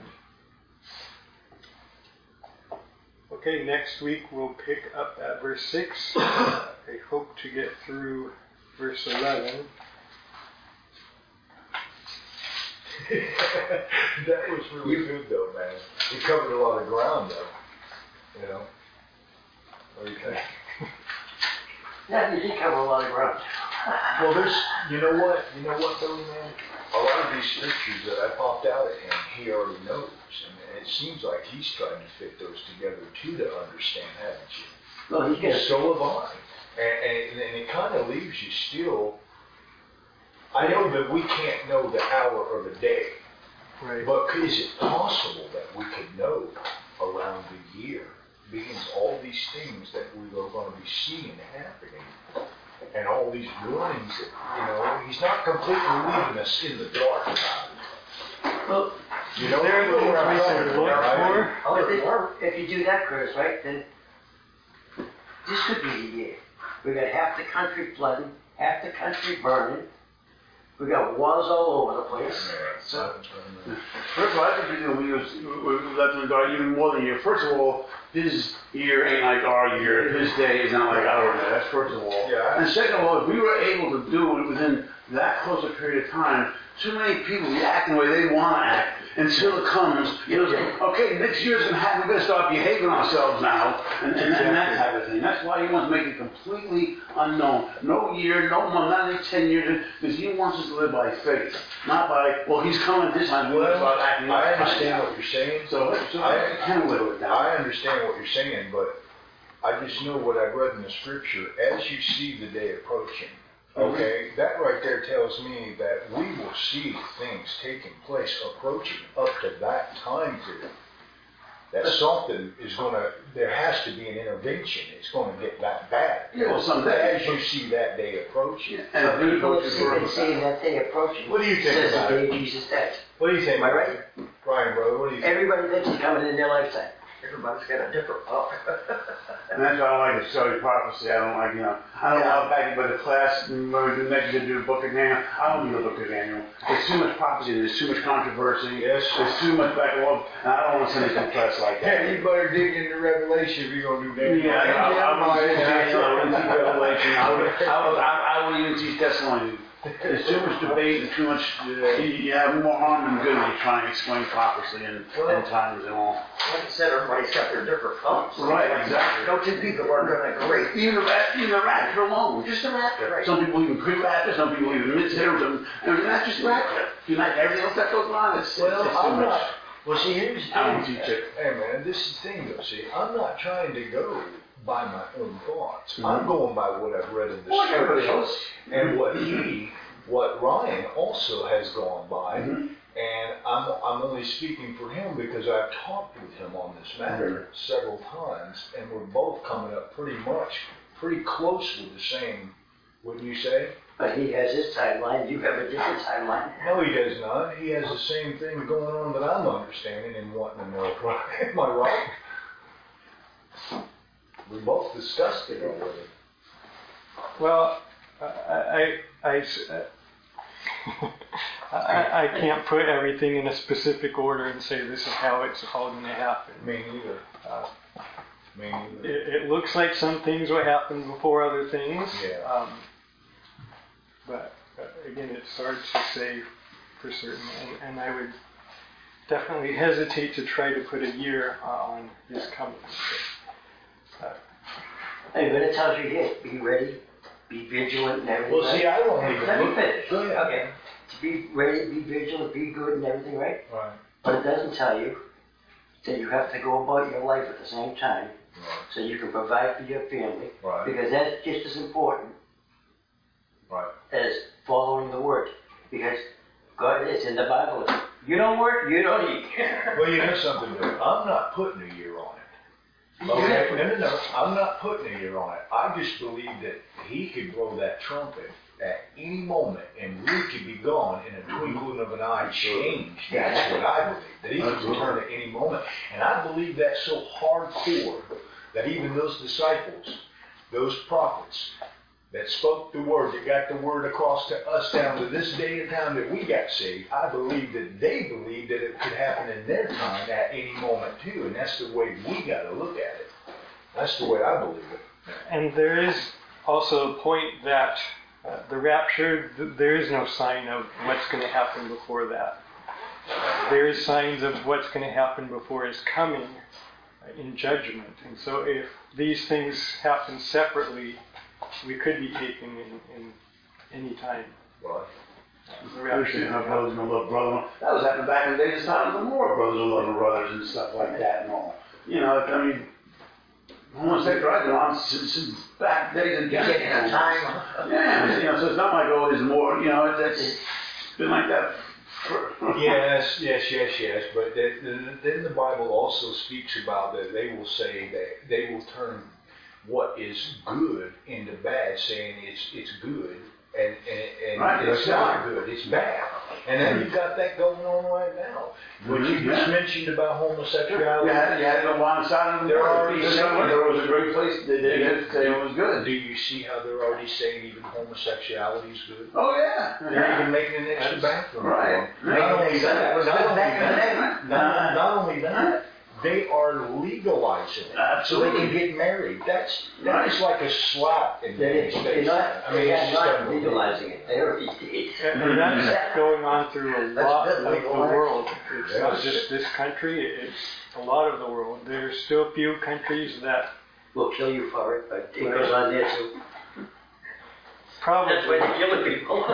Okay, next week we'll pick up at verse six. I hope to get through verse eleven. That was really good though, man. We covered a lot of ground though. You know? What do you think? Yeah, you did cover a lot of ground. Well, there's, you know what, you know what though, man? A lot of these scriptures that I popped out at him, he already knows. And it seems like he's trying to fit those together too to understand, haven't you? Well, he gets So have I. And, and, and it kind of leaves you still, I know that we can't know the hour or the day, Right. but is it possible that we could know around the year? Because all these things that we are going to be seeing happening, and all these warnings that, you know, he's not completely leaving us in the dark about it. well, You know, There you know where I'm we going should with look that, for. right? oh, if, if you do that, Chris, right, then this could be the year. We got half the country flooding, half the country burning. We got wars all over the place. So, First of all, I think you know, we was we left in the dark even more than a year. First of all, his year ain't like our year. His day is not like our day. That's first of all. Yeah. And second of all, if we were able to do it within that close a period of time, too many people be acting the way they want to act until it comes. You know, okay, next year's gonna happen. We're gonna start behaving ourselves now, and, and, and that type of thing. That's why he wants to make it completely unknown. No year, no month, not even ten years, because he wants us to live by faith, not by well, he's coming this time. We're gonna start acting. I understand what you're saying. So, so I, I can live with that. I understand what you're saying, but I just know what I've read in the scripture. As you see the day approaching, okay, mm-hmm. that right there tells me that we will see things taking place, approaching up to that time period. That something is going to, there has to be an intervention. It's going to get that bad. Yeah, well, someday. As you see that day approaching. Yeah, and Some if people we have been seeing that day approaching. What do you think Says about the it? day Jesus died. What do you think? Am I right? Ryan, brother, what do you think? Everybody thinks he's coming in their lifetime. Everybody's got a different thought. And that's why I don't like to study prophecy. I don't like, you know, I don't Yeah. want back by the class, when we do next year do the book of Daniel. I don't do the book of Daniel. There's too much prophecy, there's too much controversy, Yes. there's too much back and forth, and I don't want to send it to a class like that. Yeah, you better dig into Revelation if you're going to do that. Yeah, I, I, I wouldn't teach Daniel, I wouldn't teach Revelation, I would, I would, I, I wouldn't even teach Thessalonians. There's too much debate and too much, you, you have more harm than good when you try and explain prophecy and, and times and all. Like I said, everybody's got their different thoughts. Right, exactly. No two people are going to agree. Even the, ra- even the rapture alone. Just the rapture, right? Some people even pre-rapture, some people even mid-term, some, and that's just rapture. You know, everything else that goes on, it's, Well, it's, it's too I'm much. not. Well, see, here's the I don't thing. teach it. Hey, man, this is the thing, though. See, I'm not trying to go by my own thoughts. Mm-hmm. I'm going by what I've read in the Well, everybody scriptures else. and what he, what Ryan also has gone by. Mm-hmm. And I'm, I'm only speaking for him because I've talked with him on this matter Mm-hmm. several times, and we're both coming up pretty much, pretty close with the same, wouldn't you say? But he has his timeline, you have a different timeline. No, he does not. He has the same thing going on that I'm understanding and wanting to know. Am I right? We both discussed it already. Well, I, I, I, I, I can't put everything in a specific order and say this is how it's all going to happen. Me neither. Uh, Me neither. it, it looks like some things will happen before other things. Yeah. Um, but uh, again, it's hard to say for certain, and, and I would definitely hesitate to try to put a year uh, on his coming. But, uh, Hey, but it tells you here, be ready, be vigilant and everything. Well, see, right? I don't even Let me look- finish. Go ahead. Okay. To be ready, be vigilant, be good and everything, right? Right. But it doesn't tell you that you have to go about your life at the same time Right. so you can provide for your family. Right. Because that's just as important Right. as following the word. Because God is in the Bible, You don't work, you don't eat. Well, you know something, though. I'm not putting a year on it. Okay? No, no, no. I'm not putting a year on it. I just believe that he could blow that trumpet at any moment, and we could be gone in a twinkling of an eye, changed. That's what I believe. That he could return at any moment. And I believe that's so hardcore that even those disciples, those prophets, that spoke the word, that got the word across to us down to this day and time that we got saved, I believe that they believed that it could happen in their time at any moment too. And that's the way we got to look at it. That's the way I believe it. And there is also a point that uh, the rapture, th- there is no sign of what's going to happen before that. There is signs of what's going to happen before his coming uh, in judgment. And so if these things happen separately, we could be taken in, in any time. Right. The rapture. My brothers and love brother. That was happening back in the days of time with more brothers and love brothers and stuff like that and all. You know, I mean, homosexuality on since, since back days and You're getting a time. Yeah, you know, so it's not like oh, there's more. You know, it's, it's been like that. For, Yes, yes, yes, yes. But then, then the Bible also speaks about that they will say that they will turn what is good into bad, saying it's it's good, and and, and right, it's not right. good, it's bad. And then you've got that going on right now. What Mm-hmm. you just yeah. mentioned about homosexuality. You had, you had it on one side of the There world. are- There was a great place that they did say it was good. Do you see how they're already saying even homosexuality is good? Oh yeah. They're yeah. even making an extra bathroom. Right. Not only that, Was not that only back in the that, day? not, not only that, they are legalizing it. Absolutely. So they can get married. That's that is like a slap in They, the they're face. not, I mean, they're it's just not unbelievable. legalizing it. They already did. And and that's going on through a That's lot good, of the legal action. world. It's not Yes. just this country, it's a lot of the world. There's still a few countries that We'll kill you for it, but it goes on there too. probably, That's why they're killing people.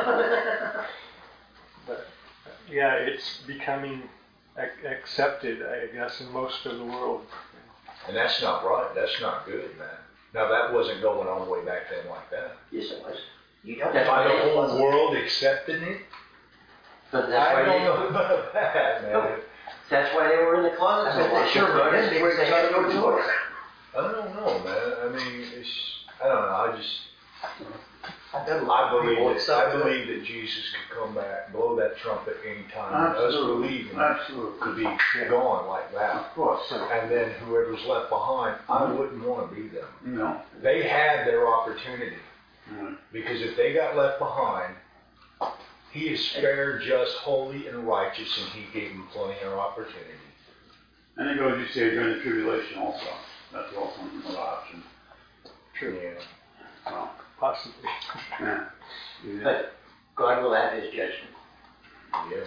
but yeah, it's becoming ac- accepted, I guess, in most of the world. And that's not right. That's not good, man. Now that wasn't going on way back then like that. Yes, it was. You don't. By the whole world accepting it, But that's I why don't they, know about that, man. No. That's why they were in the closet. I bet they sure were. That's where they had to go to work. I don't know, man. I mean, it's I don't know. I just. I bet a I lot of believe people that, accept I it. believe that Jesus could come back, blow that trumpet anytime, and us Absolutely. believing Absolutely. could be gone like that. Of course. So, And then whoever's left behind, I wouldn't want to be them. you know. They had their opportunity, Mhm. because if they got left behind, he is fair, just, holy, and righteous, and he gave them plenty of opportunity. And it goes, you say, during the tribulation also. That's also another option. True. Yeah. So, Possibly. yeah. Yeah. But God will have his judgment. Yes.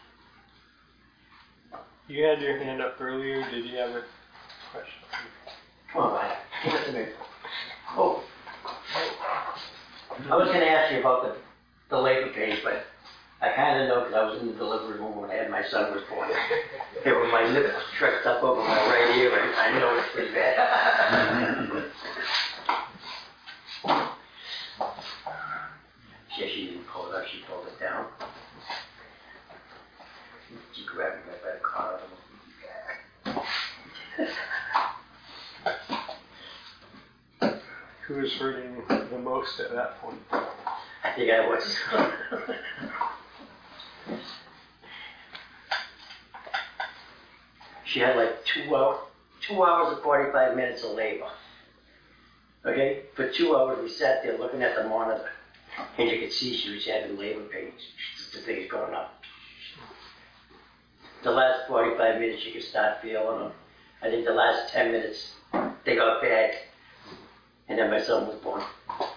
You had your hand up earlier. Did you have a question? Come on, Ryan. Give us a minute. Oh. I was going to ask you about the, the labor pains, but I kind of know because I was in the delivery room when I had my son was born. There were my lips stretched up over my right ear, and I know it's pretty bad. Yeah, she didn't pull it up, she pulled it down. She grabbed me by the collar. Who was hurting the most at that point? I think I was. She had like two hours, two hours and forty-five minutes of labor. Okay, for two hours we sat there looking at the monitor, and you could see she was having labor pains. The thing's going up. The last forty-five minutes you could start feeling them. I think the last ten minutes they got bad, and then my son was born.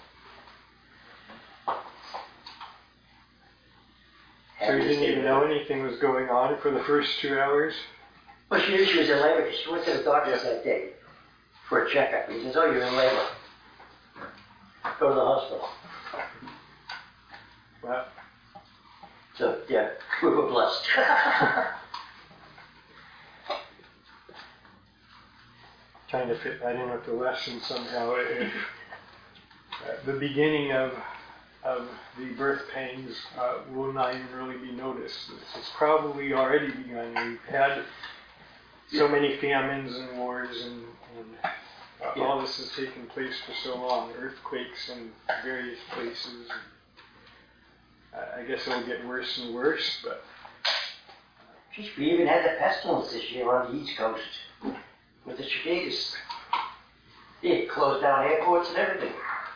So you didn't even know anything was going on for the first two hours? Well, she knew she was in labor because she went to the doctor's that day for a checkup. He says, oh, you're in labor. Go to the hospital. Wow. So, yeah, we were blessed. Trying to fit that in with the lesson somehow. If, uh, the beginning of of the birth pangs uh, will not even really be noticed. It's, it's probably already begun. We've had so many famines and wars, and, and uh, Yeah. all this has taken place for so long. Earthquakes in various places. And I, I guess it'll get worse and worse, but Geez, we even had a pestilence this year on the East Coast with the cicadas. They closed down airports and everything.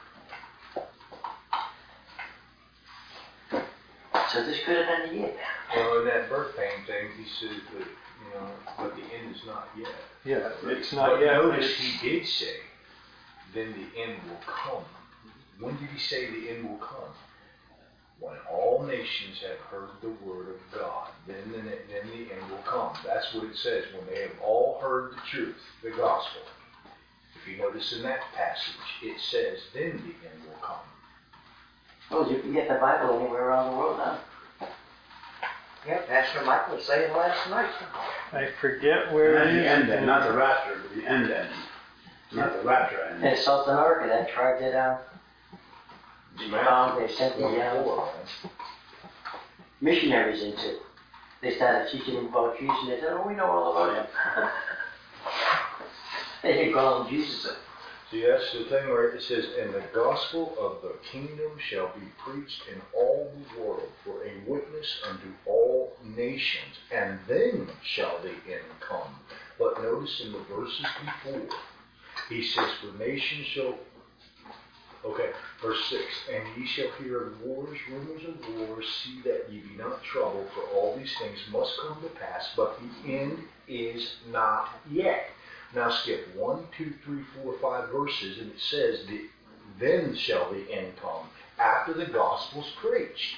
So this could have been the year. Well, in that birth pain thing, he said that, you know, but the end is not yet. yeah, it's not But yet. but notice it's- he did say, then the end will come. When did he say the end will come? When all nations have heard the word of God, then the, then the end will come. That's what it says, when they have all heard the truth, the gospel. If you notice in that passage, it says, then the end will come. Well, you can get the Bible anywhere around the world now. Yeah, Pastor Michael was saying last night. I forget where Not it the is. end end, not the rapture, but the end end. Not the rapture end. In South America, that tribe did um, found they sent the uh, missionaries into. They started teaching them about Jesus, and they said, "Oh, we know all about him." They didn't call him Jesus. See, that's the thing where it says, and the gospel of the kingdom shall be preached in all the world for a witness unto all nations, and then shall the end come. But notice in the verses before, he says, for nations shall, okay, verse six, and ye shall hear of wars, rumors of wars, see that ye be not troubled, for all these things must come to pass, but the end is not yet. Now skip one, two, three, four, five verses, and it says, the, then shall the end come, after the gospel's preached.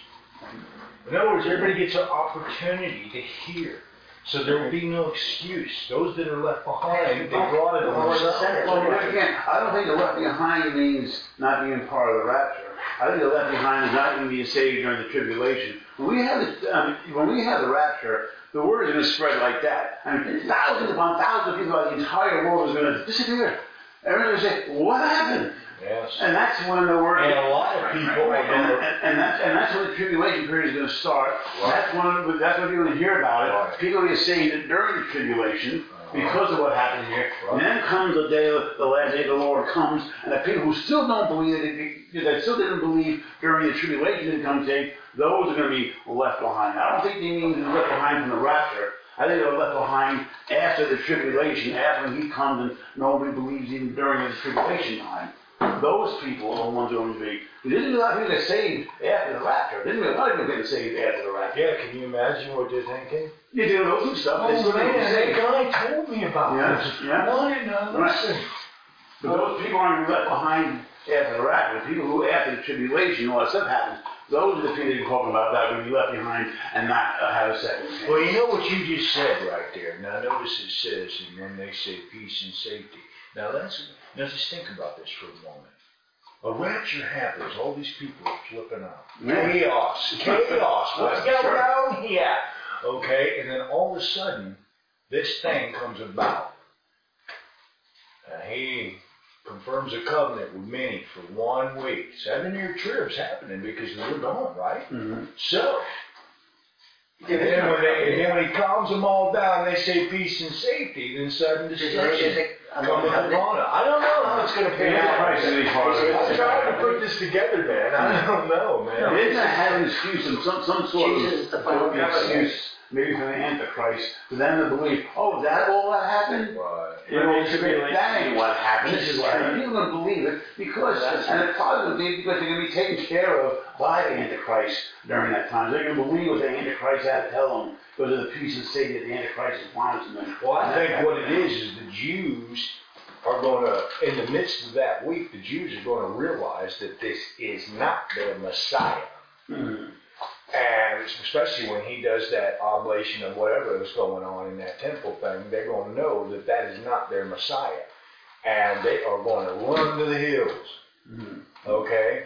In other words, everybody gets an opportunity to hear. So there will be no excuse. Those that are left behind, they brought it on themselves. Well, again, I don't think the left behind means not being part of the rapture. I think the left behind is not even being saved during the tribulation. When we have the, um, when we have the rapture, the word is going to spread like that. I mean, thousands upon thousands of people, the entire world is going to disappear. Everyone's going to say, what happened? Yes. And that's when the word... And a lot of people are and, going to... and, and, that's, and that's when the tribulation period is going to start. Right. That's when that's when you're going to hear about it. Right. People are going to say that during the tribulation, because of what happened here. Right. And then comes the day, the last day the Lord comes, and the people who still don't believe, that, that still didn't believe during the tribulation didn't come say, those are going to be left behind. I don't think they mean they're left behind from the rapture. I think they're left behind after the tribulation, after when he comes and nobody believes even during the tribulation time. Those people are the ones who are going to be. There isn't a lot of people get saved after the rapture. There isn't a lot of people get saved after the rapture. Yeah, can you imagine what they're thinking? You do those two stuff. They Oh still don't get man, saved. that guy told me about Yeah, this. yeah. Why didn't I listen? But those people aren't left behind after the rapture. The people who, after the tribulation, all that stuff happens, those are the people you're talking about that are going to be left behind and not uh, have a second chance. Well, you know what you just said right there. Now notice it says, and then they say peace and safety. Now that's, now just think about this for a moment. A rapture happens, all these people are flipping out. Yeah. Chaos, chaos, what's Right, going sure. on here? Okay, and then all of a sudden, this thing comes about. And he confirms a covenant with many for one week. Seven-year trib's happening because they're gone, right? Mm-hmm. So, and then, when they, and then when he calms them all down, they say peace and safety, then sudden destruction. Coming upon it. I don't know how it's going to pan out. Antichrist is any part of it. I'm trying to put this together, man. I don't know, man. They didn't have an excuse, some, some, some sort of Jesus is the final government. excuse, maybe for the Antichrist, for them to believe, oh, is that all that happened? Right. You know, that ain't what happened. This is what happened. People are going to believe it because, and it's probably because they're going to be taken care of by the Antichrist during that time. They're going to believe what the Antichrist had to tell them because of the peace and safety that the Antichrist is promising them. Well, I think what it is is the Jews are going to, in the midst of that week, the Jews are going to realize that this is not their Messiah. Mm-hmm. And especially when he does that oblation of whatever was going on in that temple thing, they're going to know that that is not their Messiah. And they are going to run to the hills. Mm-hmm. Okay?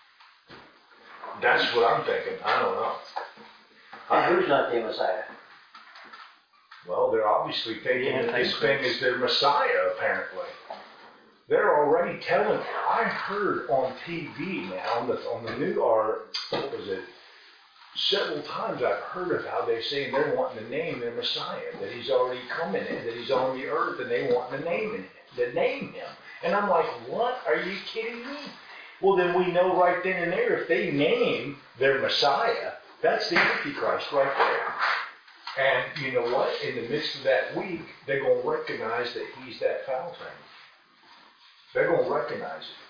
That's what I'm thinking. I don't know. And who's not their Messiah? Well, they're obviously thinking The that this thing is their Messiah, apparently. they're already telling. I heard on T V now on the on the new or what was it? Several times I've heard of how they're saying they're wanting to name their Messiah, that he's already coming in, that he's on the earth, and they want to name him, to name him. And I'm like, what? Are you kidding me? Well, then we know right then and there, if they name their Messiah, that's the Antichrist right there. And you know what? In the midst of that week, they're going to recognize that he's that foul thing. They're going to recognize it.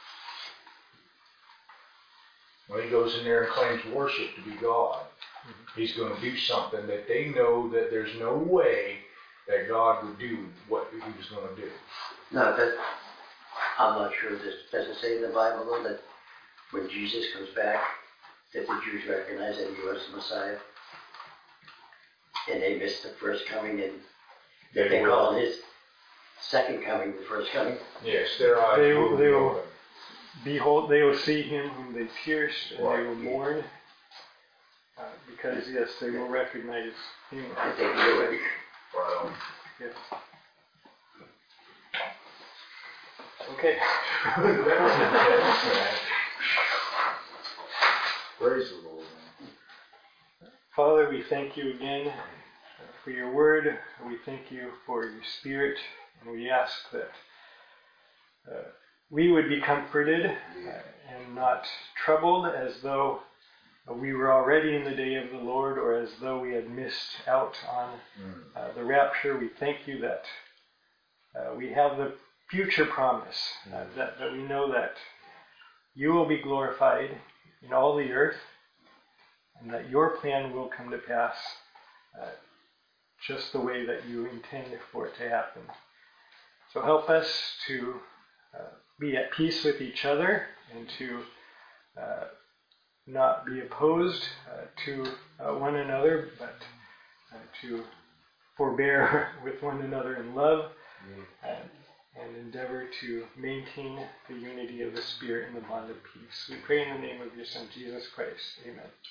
When he goes in there and claims worship to be God, he's going to do something that they know that there's no way that God would do what he was going to do. No, that, I'm not sure. This does it say in the Bible though that when Jesus comes back, that the Jews recognize that he was the Messiah, and they missed the first coming, and They they will. call his second coming the first coming. Yes, their eyes They will will- be they will- open. Behold, they will see him whom they pierced, and Right. they will mourn, uh, because yes, they will recognize him. I think he would. Right on. Yes. Okay. That was intense, man. Praise the Lord, man. Father, we thank you again for your word. We thank you for your spirit, and we ask that uh, we would be comforted uh, and not troubled as though we were already in the day of the Lord or as though we had missed out on uh, the rapture. We thank you that uh, we have the future promise, uh, that, that we know that you will be glorified in all the earth and that your plan will come to pass uh, just the way that you intend for it to happen. So help us to uh, be at peace with each other and to uh, not be opposed uh, to uh, one another, but uh, to forbear with one another in love and, and endeavor to maintain the unity of the Spirit and the bond of peace. We pray in the name of your Son, Jesus Christ. Amen.